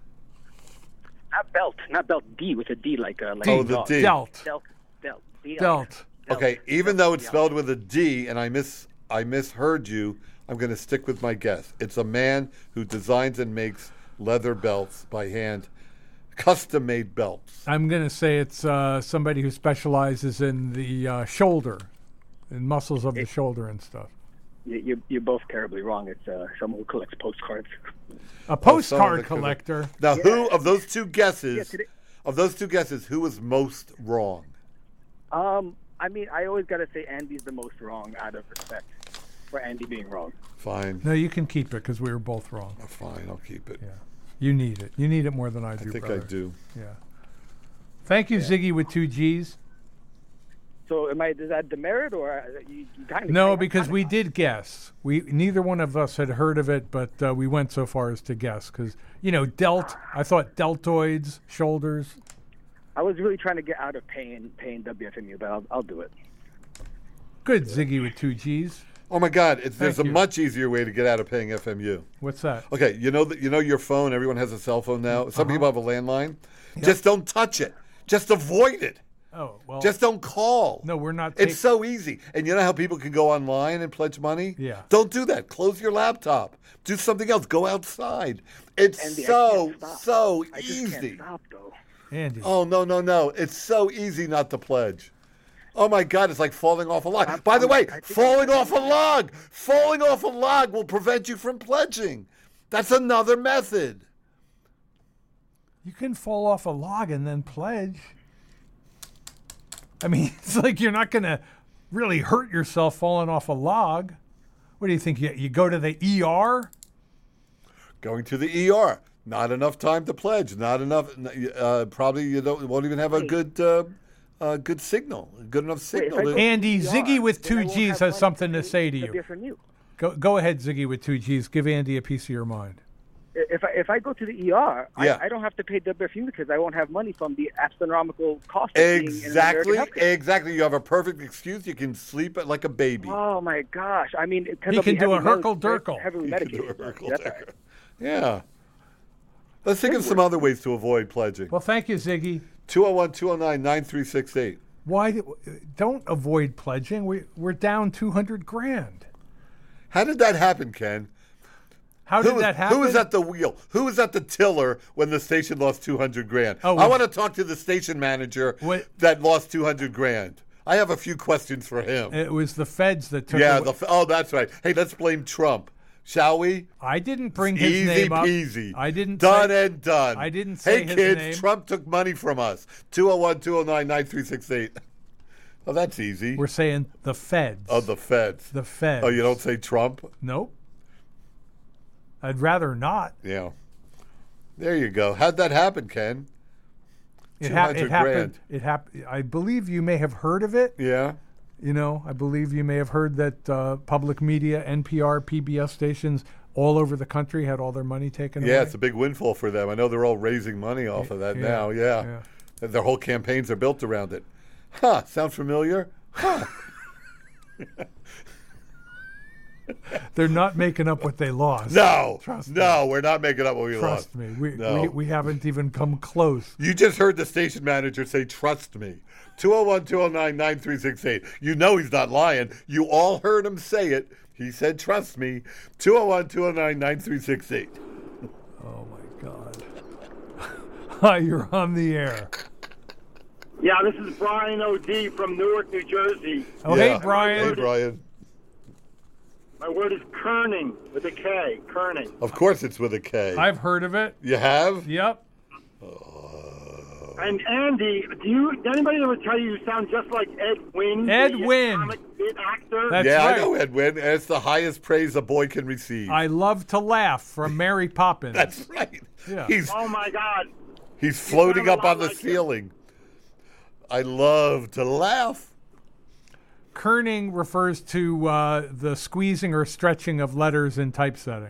Not belt. D with a D like Oh, the dog. D. Delt. Delt. Okay, even though it's spelled with a D, and I misheard you, I'm going to stick with my guess. It's a man who designs and makes leather belts by hand, custom-made belts. I'm going to say it's somebody who specializes in the shoulder, in muscles of the shoulder and stuff. You're both terribly wrong. It's someone who collects postcards. A postcard collector. Now, who of those two guesses? Who was most wrong? I mean, I always got to say Andy's the most wrong out of respect for Andy being wrong. Fine. No, you can keep it because we were both wrong. Fine, I'll keep it. Yeah. You need it. You need it more than I do, I think brother. I do. Yeah. Thank you, Ziggy with 2 G's. So does that demerit or you kind of... No, because we did guess. Neither one of us had heard of it, but we went so far as to guess because, I thought deltoids, shoulders. I was really trying to get out of paying WFMU, but I'll do it. Good, Ziggy with 2 G's. Oh my God! There's a you. much easier way to get out of paying FMU. What's that? Okay, you know your phone. Everyone has a cell phone now. Some people have a landline. Yep. Just don't touch it. Just avoid it. Oh well. Just don't call. No, we're not. It's so easy. And you know how people can go online and pledge money? Yeah. Don't do that. Close your laptop. Do something else. Go outside. It's Andy, so I just easy. can't stop, though. Andy. Oh no! It's so easy not to pledge. Oh my God, it's like falling off a log. By the way, falling off a log will prevent you from pledging. That's another method. You can fall off a log and then pledge. I mean, it's like you're not going to really hurt yourself falling off a log. What do you think? You go to the ER? Going to the ER. Not enough time to pledge. Not enough. Probably you won't even have a good signal. Good enough signal. Andy, Ziggy with 2 G's has something to say to you. Go ahead, Ziggy with 2 G's. Give Andy a piece of your mind. If I go to the ER, Yeah. I don't have to pay WFMU because I won't have money from the astronomical cost of being in American healthcare. Exactly. You have a perfect excuse. You can sleep like a baby. Oh my gosh! I mean, He can do a Herkel-Durkel. Heavily medicated. That's all right. Yeah. Let's think of some other ways to avoid pledging. Well, thank you, Ziggy. 201-209-9368. Why don't avoid pledging? We're down $200,000. How did that happen, Ken? How did that happen? Who was at the wheel? Who was at the tiller when the station lost $200,000? Oh, I want to talk to the station manager that lost $200,000. I have a few questions for him. It was the feds that took. Yeah. That's right. Hey, let's blame Trump, shall we? I didn't bring his name up. Easy peasy. I didn't. Done and done. I didn't say his kids, name. Trump took money from us. 201-209-9368. Oh, that's easy. We're saying the feds. Oh, the feds. The feds. Oh, you don't say Trump? Nope. I'd rather not. Yeah. There you go. How'd that happen, Ken? It happened. It happened. I believe you may have heard of it. Yeah. I believe you may have heard that public media, NPR, PBS stations all over the country had all their money taken away. Yeah, it's a big windfall for them. I know they're all raising money off of that now. Yeah. Their whole campaigns are built around it. Huh. Sound familiar? Huh. They're not making up what they lost. No. Trust me. No, we're not making up what we lost. Trust me. We haven't even come close. You just heard the station manager say, trust me. 201-209-9368. You know he's not lying. You all heard him say it. He said, trust me. 201-209-9368. Oh, my God. Hi, you're on the air. Yeah, this is Brian O.D. from Newark, New Jersey. Oh, hey, Brian. Hey, Brian. My word is kerning with a K. Kerning. Of course it's with a K. I've heard of it. You have? Yep. And Andy, did anybody ever tell you sound just like Ed Wynn? Ed the Wynn. Comic bit actor? That's yeah, right. I know Ed Wynn. It's the highest praise a boy can receive. I love to laugh from Mary Poppins. That's right. Yeah. Oh, my God. He's floating sound a up on lot the like ceiling. I love to laugh. Kerning refers to the squeezing or stretching of letters in typesetting.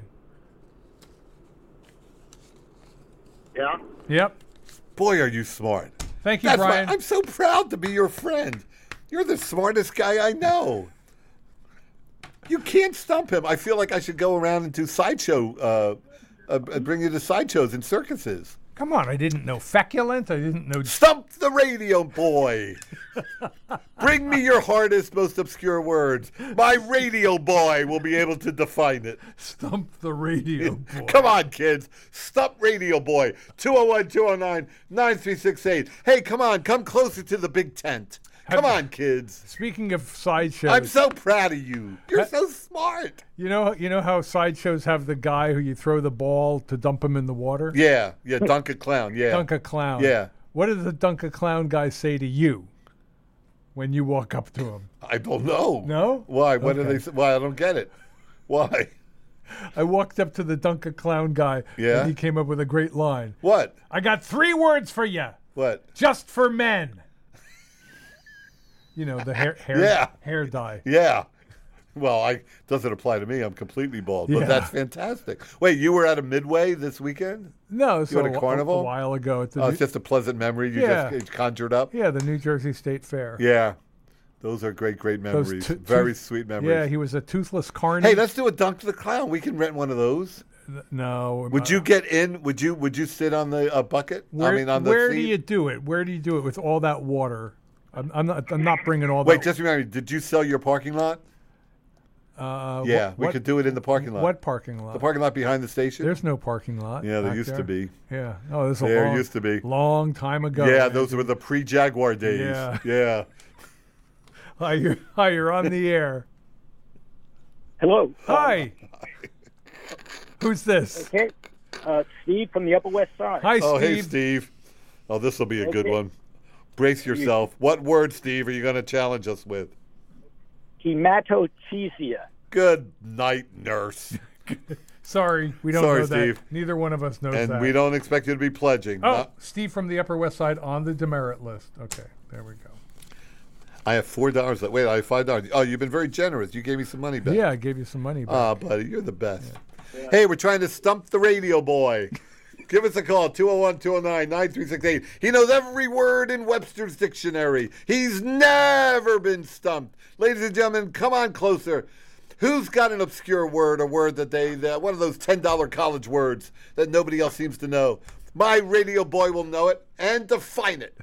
Yeah? Yep. Boy, are you smart. Thank you, That's Brian. why I'm so proud to be your friend. You're the smartest guy I know. You can't stump him. I feel like I should go around and do sideshow, bring you to sideshows and circuses. Come on, I didn't know feculent. I didn't know... Stump the radio boy. Bring me your hardest, most obscure words. My radio boy will be able to define it. Stump the radio boy. Come on, kids. Stump radio boy. 201-209-9368. Hey, come on. Come closer to the big tent. Come on, kids. Speaking of sideshows... I'm so proud of you. You're so smart. You know how sideshows have the guy who you throw the ball to dump him in the water? Yeah, Dunk a Clown, yeah. Dunk a Clown. Yeah. What did the Dunk a Clown guy say to you? when you walk up to him? I don't know. No? Why? What do Okay. they say? Why? I don't get it. Why? I walked up to the Dunka Clown guy, Yeah? and he came up with a great line. What? I got 3 words for you. What? Just for men. You know, the hair Yeah. dye. Yeah. Well, doesn't apply to me. I'm completely bald, but Yeah. that's fantastic. Wait, you were at a Midway this weekend? No, You so at a carnival? a while ago at the Oh, it's just a pleasant memory you just conjured up? Yeah, the New Jersey State Fair. Yeah. Those are great Those memories. to- Very tooth- sweet memories. Yeah, he was a toothless carny. Hey, let's do a Dunk the Clown. We can rent one of those. No. Would you get in? Would you sit on the bucket? Where, on the where seat? do you do it? Where do you do it with all that water? I'm not bringing all Wait, that. just remember, did you sell your parking lot? Yeah, we could do it in the parking lot. What parking lot? The parking lot behind the station? There's no parking lot. Yeah, there back used to there. be. Yeah. Oh, there's a There long, used to be. long time ago. Yeah, those were the pre-Jaguar days. Yeah. Yeah. Hi, you're on the air. Hello. Hi. Who's this? Okay. Steve from the Upper West Side. Hi, Oh, hey, Steve. Oh, this will be a good Okay. one. Brace yourself. What word, Steve, are you going to challenge us with? Hematochezia. Good night, nurse. Sorry, we don't Sorry, know Steve. that. Neither one of us knows And that. we don't expect you to be pledging. Oh, Not- Steve from the Upper West Side on the demerit list. Okay, there we go. I have $4. Wait, I have $5. Oh, you've been very generous. You gave me some money back. Yeah, I gave you some money back. Ah, buddy, you're the best. Hey, we're trying to stump the radio boy. Give us a call, 201-209-9368. He knows every word in Webster's dictionary. He's never been stumped. Ladies and gentlemen, come on closer. Who's got an obscure word, a word that one of those $10 college words that nobody else seems to know? My radio boy will know it and define it.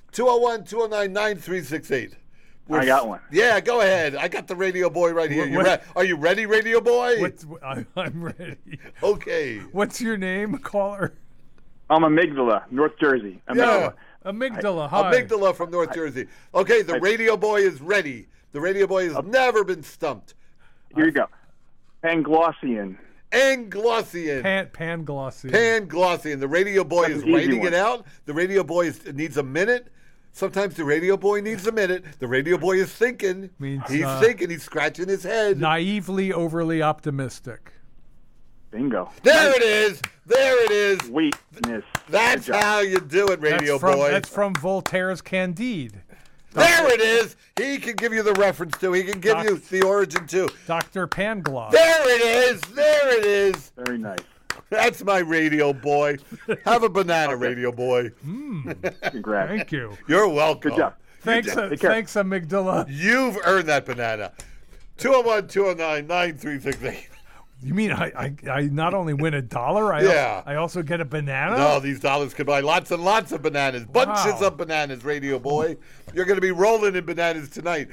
201-209-9368. I got one. Yeah, go ahead. I got the radio boy right here. Are you ready, radio boy? I'm ready. Okay. What's your name, caller? I'm Amygdala, North Jersey. Yeah. Amygdala, hi. Amygdala from North Jersey. Okay, the radio boy is ready. The radio boy has never been stumped. Here you go. Panglossian. Anglossian. Panglossian. Panglossian. The radio boy That's is an easy writing one. it out. The radio boy needs a minute. Sometimes the radio boy needs a minute. The radio boy is thinking. He's thinking. He's scratching his head. Naively overly optimistic. Bingo. There it is. There it is. Weakness. That's how you do it, radio boy. That's from Voltaire's Candide. There it is. He can give you the reference to. He can give you the origin to. Dr. Pangloss. There it is. There it is. Very nice. That's my radio boy. Have a banana, radio boy. Congrats. Thank you. You're welcome. Good job. Thanks, thanks, Amygdala. You've earned that banana. 201-209-9368. You mean I not only win $1, Yeah. I also get a banana? No, these dollars could buy lots and lots of bananas. Bunches of bananas, radio boy. You're going to be rolling in bananas tonight.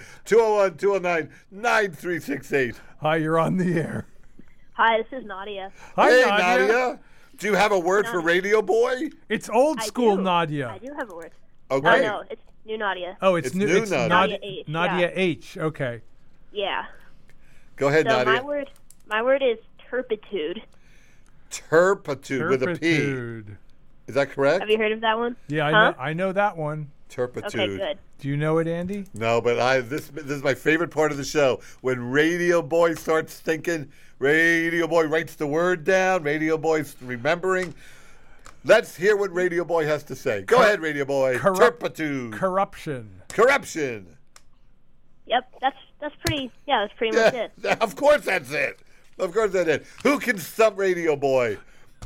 201-209-9368. Hi, you're on the air. Hi, this is Nadia. Hi, Hey, Nadia. Do you have a word for radio boy? It's old school I Nadia. do have a word. Okay. Oh, no, it's new Nadia. Oh, it's new. It's Nadia. Nadia H, Nadia yeah. H. Okay. Yeah. Go ahead, So Nadia. my word is turpitude. Turpitude with a P. Turpitude. Is that correct? Have you heard of that one? Yeah, I know that one. Turpitude. Okay, good. Do you know it, Andy? No, but this is my favorite part of the show. When Radio Boy starts thinking, Radio Boy writes the word down, Radio Boy's remembering. Let's hear what Radio Boy has to say. Go ahead, Radio Boy. Turpitude. Corruption. Corruption. Yep, that's pretty. Yeah, that's pretty much it. Of course that's it. Of course that's it. Who can stump Radio Boy?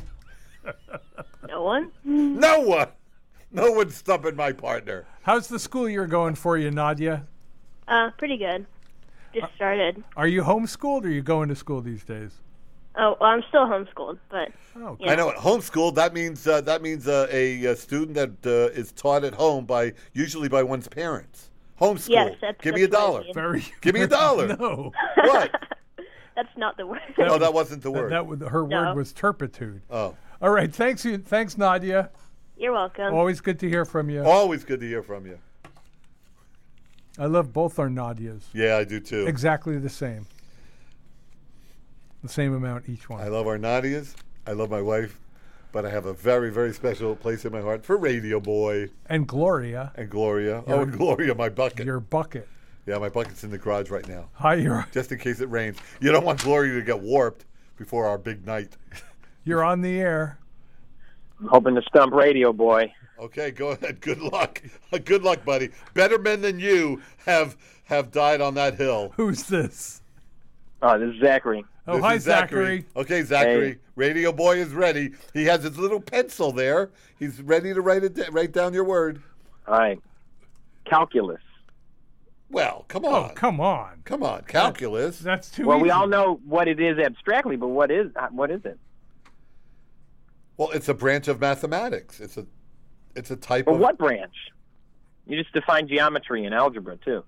No one. No one. No one's stumping my partner. How's the school year going for you, Nadia? Pretty good. Just started. Are you homeschooled or are you going to school these days? Oh, well, I'm still homeschooled, but. I know it. Homeschooled. That means a student that is taught at home usually by one's parents. Homeschool. Yes, that's Give me $1. what I mean. Give me $1. No. What? That's not the word. No, that wasn't the word. Her No. word was turpitude. Oh. All right. Thanks, Nadia. You're welcome. Always good to hear from you. Always good to hear from you. I love both our Nadias. Yeah, I do too. Exactly the same. The same amount each one. I love our Nadias. I love my wife. But I have a very, very special place in my heart for Radio Boy. And Gloria. And Gloria. Your- and Gloria, my bucket. Your bucket. Yeah, my bucket's in the garage right now. Hi, you're Just in case it rains. You don't want Gloria to get warped before our big night. you're on the air. I'm hoping to stump Radio Boy. Okay, go ahead. Good luck. Good luck, buddy. Better men than you have died on that hill. Who's this? This is Zachary. Oh, This hi, is Zachary. Okay, Zachary. Hey. Radio Boy is ready. He has his little pencil there. He's ready to write down your word. All right. Calculus. Well, come on. Oh, come on. Come on. Calculus. That's too Well, easy. we all know what it is abstractly, but what is it? Well, it's a branch of mathematics. It's a type Well, of what branch? You just define geometry and algebra too.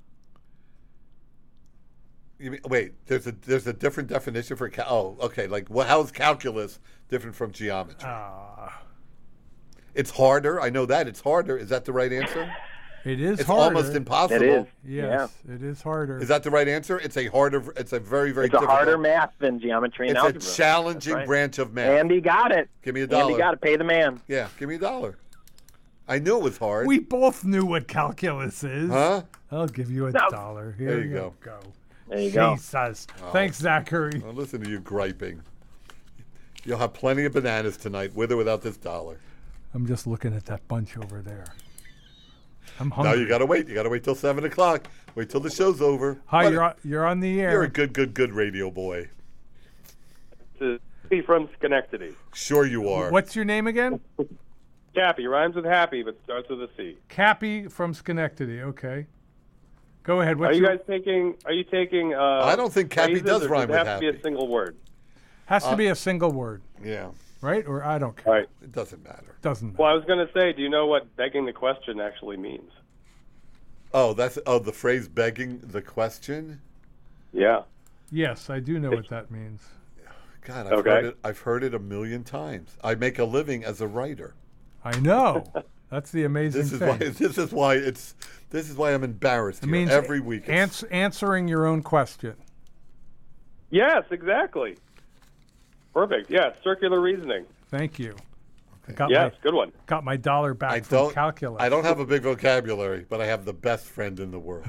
You mean, wait, there's a different definition for okay. Like, how is calculus different from geometry? It's harder. I know that it's harder. Is that the right answer? It is It's harder. almost impossible. It is. Yes, it is harder. Is that the right answer? It's a harder. It's a very, very It's a difficult. harder math than geometry and It's algebra. a challenging That's right. branch of math. Andy got it. Give me $1. Andy got it. Pay the man. Yeah, give me $1. I knew it was hard. We both knew what calculus is. Huh? I'll give you $1. Here There you go. There you go. Jesus. Oh. Thanks, Zachary. Well, listen to you griping. You'll have plenty of bananas tonight, with or without this $1. I'm just looking at that bunch over there. I'm Now hungry. you got to wait. You got to wait till 7 o'clock. Wait till the show's over. Hi, But you're on the air. You're a good Radio Boy. To be from Schenectady. Sure you are. What's your name again? Cappy rhymes with happy, but starts with a C. Cappy from Schenectady. Okay. Go ahead. What's Are you your, guys taking? Are you taking? I don't think Cappy phrases, does or rhyme does it with have to be happy. a single word. Has to be a single word, Yeah, right? Or I don't care. All right. it doesn't matter. Doesn't matter. Well, I was going to say, do you know what begging the question actually means? Oh, the phrase begging the question? Yeah. Yes, I do know what that means. God, Okay. I've heard it a million times. I make a living as a writer. I know. That's the amazing This is thing. this is why I'm embarrassed It here means every week. answering your own question. Yes, exactly. Perfect. Yeah, circular reasoning. Thank you. Yes, good one. Got my $1 back from calculus. I don't have a big vocabulary, but I have the best friend in the world.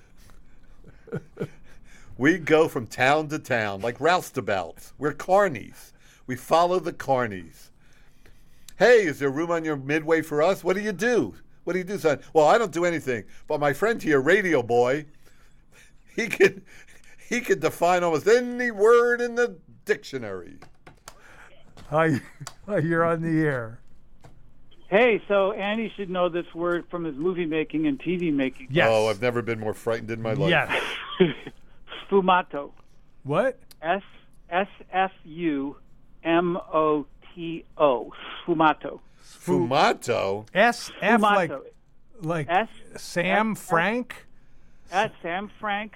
We go from town to town like roustabouts. We're carnies. We follow the carnies. Hey, is there room on your midway for us? What do you do? What do you do, son? Well, I don't do anything. But my friend here, Radio Boy, he can define almost any word in the dictionary. Hi, you're on the air. Hey, so Andy should know this word from his movie making and TV making. Yes. Oh, I've never been more frightened in my life. Yes. Sfumato. What? SFUMOTO. Sfumato. Fumato? SF Sfumato. like S- Sam S- Frank? Sam Frank.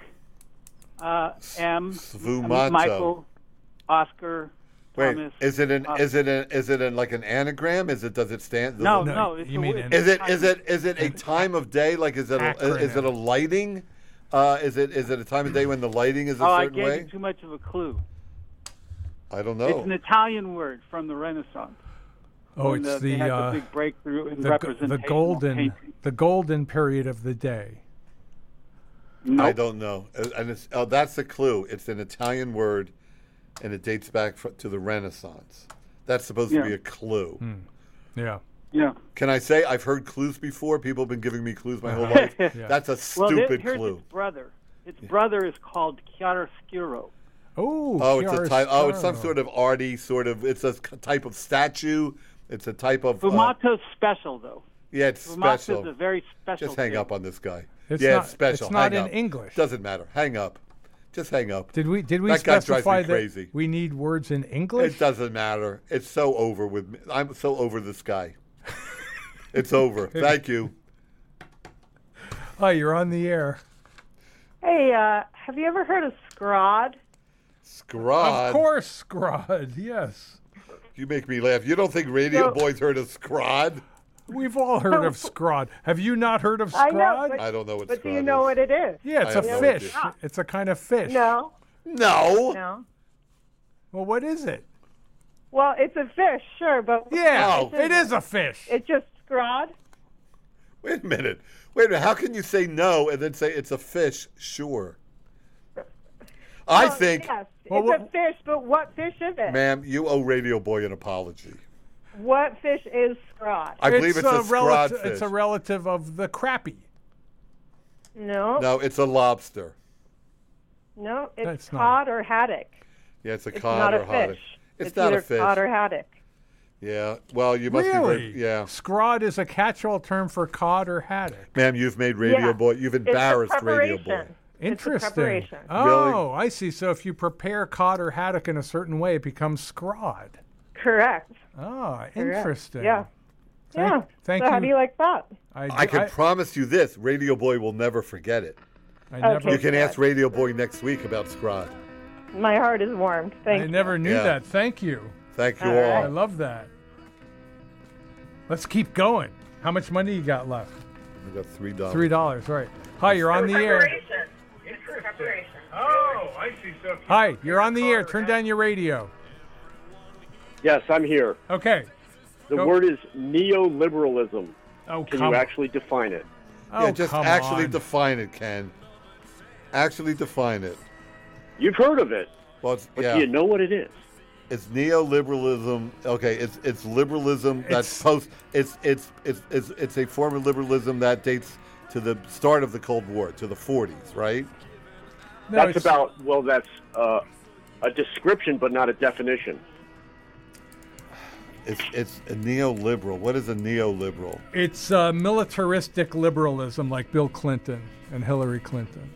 M. Sfumato. Michael. Oscar. Wait, Thomas. is it like an anagram? Does it stand? No, it's you mean Is it a time of day? Like is it a lighting? Is it a time of day when the lighting is a I certain gave way? you too much of a clue. I don't It's know. an Italian word from the Renaissance. Oh, When it's they had the big breakthrough in representation the golden period of the day. I don't know. And that's the clue. It's an Italian word, and it dates back to the Renaissance. That's supposed to be a clue. Yeah. Yeah. Can I say I've heard clues before? People have been giving me clues my whole life. Yeah. That's a Well, stupid here's clue. its brother. Its brother is called chiaroscuro. Oh, it's a type. Oh, it's some sort of arty sort of. It's a type of statue. It's a type of. Fumato's special, though. Yeah, it's Fumato's special. a very special. Just hang thing. up on this guy. It's yeah, not- it's special. it's not Hang in up. English. Doesn't matter. Hang up. Just hang up. Did we that guy specify drives me crazy. that we need words in English? It doesn't matter. It's so over with me. I'm so over this guy. It's over. Thank you. Hi, you're on the air. Hey, have you ever heard of Scrod? Scrod. Of course, Scrod. Yes. You make me laugh. You don't think Radio Boy's heard of Scrod? We've all heard of Scrod. Have you not heard of Scrod? I know, but, I don't know what but Scrod do you know what it is? Yeah, it's I a have no fish. idea. It's a kind of fish. No. No. No. Well, what is it? Well, it's a fish, sure, but Yeah, it is a fish. It's just scrod. Wait a minute. How can you say no and then say it's a fish? Sure. I think, Yes, it's a fish, but what fish is it? ma'am, you owe Radio Boy an apology. What fish is scrod? I believe it's a scrod fish. It's a relative of the crappie. No. No, it's a lobster. No, it's That's not- cod or haddock. Yeah, it's a It's cod not or a haddock. fish. It's not either a fish. cod or haddock. Yeah, well, you must Really? be. Yeah. Scrod is a catch-all term for cod or haddock. Ma'am, you've made Radio Yeah. Boy. You've It's a embarrassed Radio Boy. preparation. It's a Interesting. preparation. Oh, I see. So if you prepare cod or haddock in a certain way, it becomes scrod. Correct. Oh, Correct. interesting. Yeah. Thank- thank so how you. do you like that? I can promise you this: Radio Boy will never forget it. I never- You can ask Radio Boy next week about scrod. My heart is warmed. Thank I you. never knew Yeah. that. Thank you. Thank you All right. all. I love that. Let's keep going. How much money you got left? We got $3. $3, right. Hi, you're on the air. Oh, I see. So Hi, you're on the air. Turn down your radio. Yes, I'm here. Okay. The Go. word is neoliberalism. Oh, Can come you on. actually define it? Oh, Yeah, just come actually on. define it, Ken. Actually define it. You've heard of it, Well, it's, but yeah. do you know what it is? It's neoliberalism. Okay, it's liberalism that's post. It's a form of liberalism that dates to the start of the Cold War, to the 40s, right? No, That's it's- that's a description, but not a definition. It's a neoliberal. What is a neoliberal? It's militaristic liberalism like Bill Clinton and Hillary Clinton.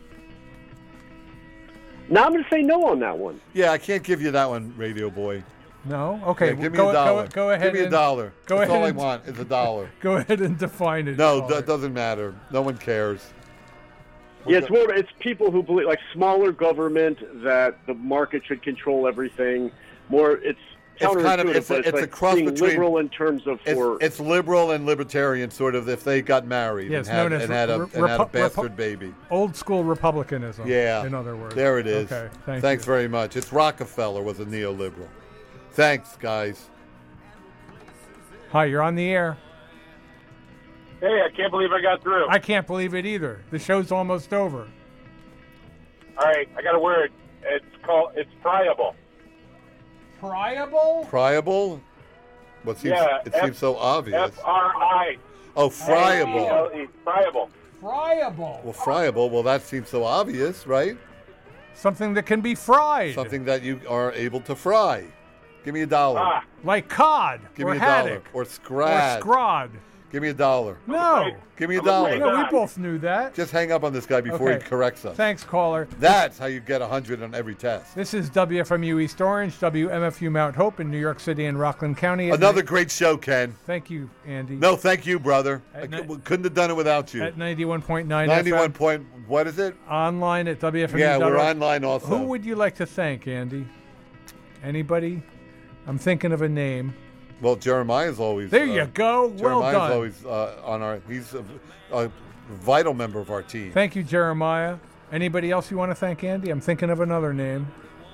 Now I'm going to say no on that one. Yeah, I can't give you that one, Radio Boy. No? Okay, Yeah, give me go, a dollar. Go ahead. Give me a and- dollar. Go That's ahead. all I and- want is a dollar. Go ahead and define it. No, caller. that doesn't matter. No one cares. Yeah, it's people who believe like smaller government, that the market should control everything. It's counterintuitive, kind of but it's a like cross being between liberal in terms of it's liberal and libertarian, sort of. If they got married Yes, and had, known as and had a, re- and had a repu- bastard baby. Old school republicanism. Yeah. In other words. There it is. Okay. Thanks very much. It's Rockefeller was a neoliberal. Thanks, guys. Hi, you're on the air. Hey, I can't believe I got through. I can't believe it either. The show's almost over. All right, I got a word. It's friable. Friable? Friable? What seems Yeah, it seems so obvious. F-R-I. Oh, friable. A-B-L-E, friable. Friable. Well, friable. Well, that seems so obvious, right? Something that can be fried. Something that you are able to fry. Give me a dollar. Like cod Give or me a haddock. dollar. Or scrad. Or scrod. Give me a dollar. No. Give me a No, dollar. we both knew that. Just hang up on this guy before Okay. he corrects us. Thanks, caller. That's how you get 100 on every test. This is WFMU East Orange, WMFU Mount Hope in New York City and Rockland County. Another great show, Ken. Thank you, Andy. No, thank you, brother. At Couldn't have done it without you. At 91.9 91 FM. point, what is it? Online at WFMU. Yeah, we're online also. Who would you like to thank, Andy? Anybody? I'm thinking of a name. Well, Jeremiah's always. There you go. Well Jeremiah's done. always on our. He's a vital member of our team. Thank you, Jeremiah. Anybody else you want to thank, Andy? I'm thinking of another name.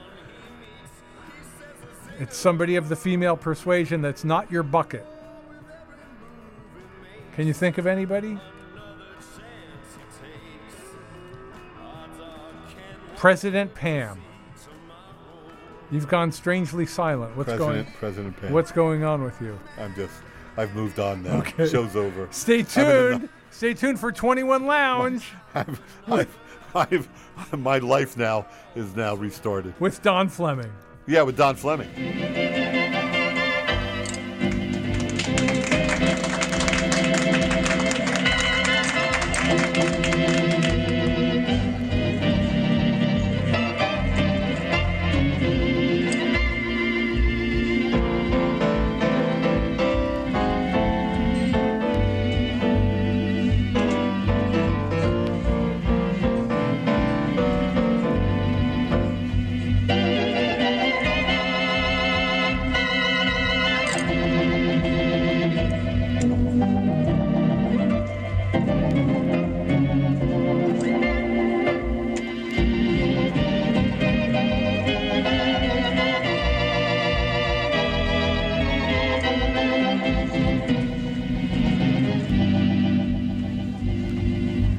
It's somebody of the female persuasion that's not your bucket. Can you think of anybody? President Pam. You've gone strangely silent. President Pam. What's going on with you? I've moved on now. Okay. Show's over. Stay tuned. Stay tuned for 21 Lounge. My life now is now restarted. With Don Fleming. Yeah, with Don Fleming.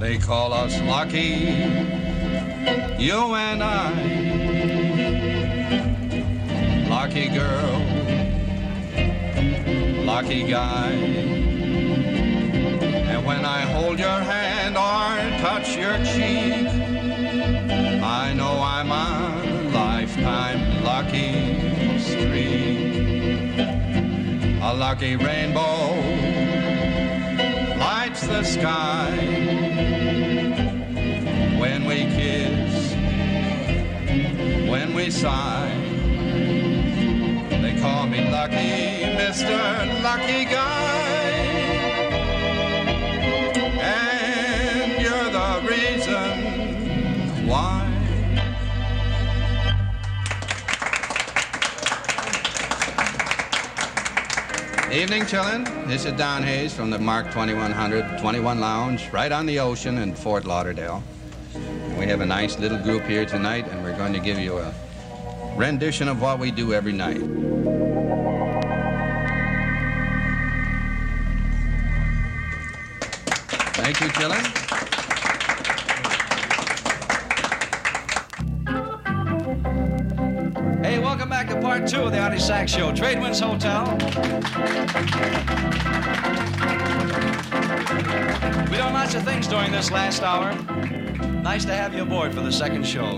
They call us lucky, you and I. Lucky girl, lucky guy. And when I hold your hand or touch your cheek, I know I'm on a lifetime lucky streak. A lucky rainbow lights the sky when we kiss, when we sigh. They call me lucky, Mr. Lucky Guy. And you're the reason why. Evening, chillin'. This is Don Hayes from the Mark 2100 21 Lounge, right on the ocean in Fort Lauderdale. We have a nice little group here tonight, and we're going to give you a rendition of what we do every night. Thank you, chillin'. Hey, welcome back to part 2 of the Artie Sax Show. Tradewinds Hotel. We done lots of things during this last hour. Nice to have you aboard for the second show.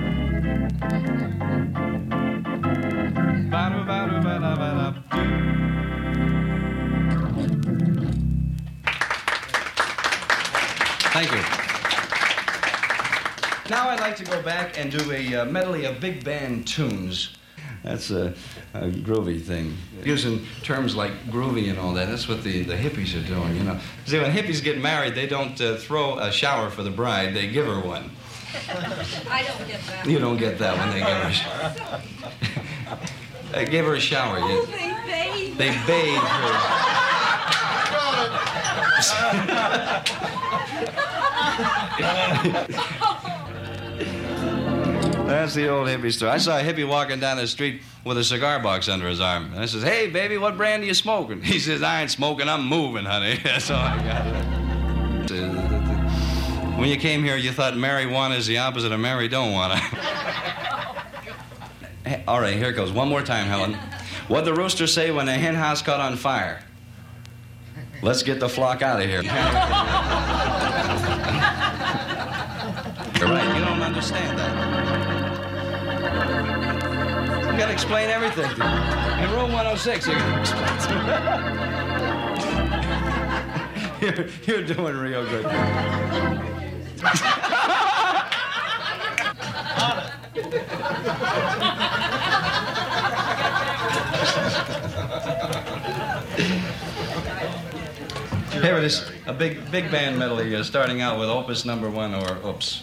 Thank you. Now I'd like to go back and do a medley of big band tunes. That's a groovy thing. Using terms like groovy and all that, that's what the hippies are doing, you know. See, when hippies get married, they don't throw a shower for the bride, they give her one. I don't get that. You don't get that when they give her a shower. They give her a shower. Oh, they bathe. They bathe her. That's the old hippie story. I saw a hippie walking down the street with a cigar box under his arm. And I says, "Hey, baby, what brand are you smoking?" He says, "I ain't smoking, I'm moving, honey." That's all I got. When you came here, you thought marijuana is the opposite of Mary don't wanna. Hey, all right, here it goes. One more time, Helen. What'd the rooster say when the hen house caught on fire? Let's get the flock out of here. You're right, you don't understand that. You gotta explain everything to me. In room 106, you're gonna explain to me. You're doing real good. Here it is, a big band medley starting out with Opus number 1 or Oops.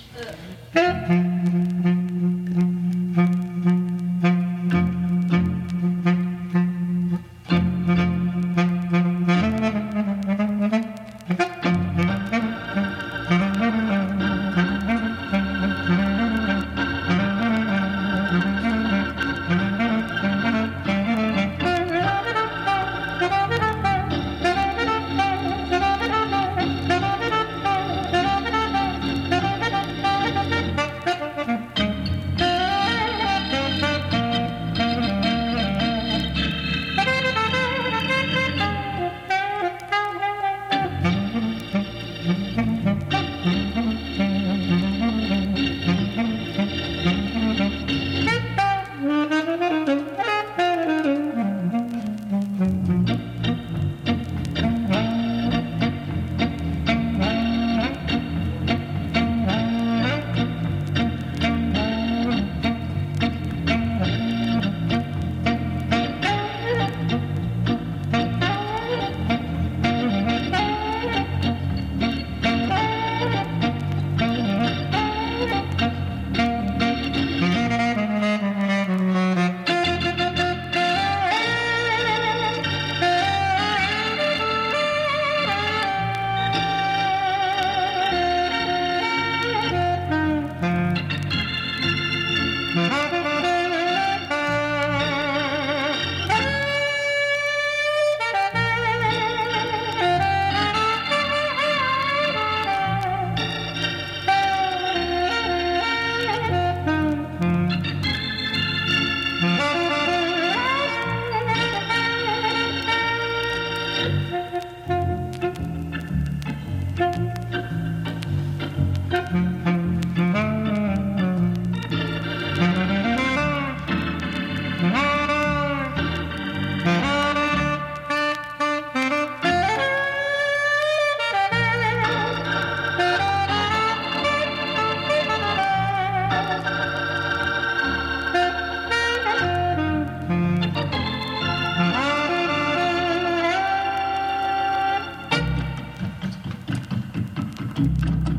Thank you.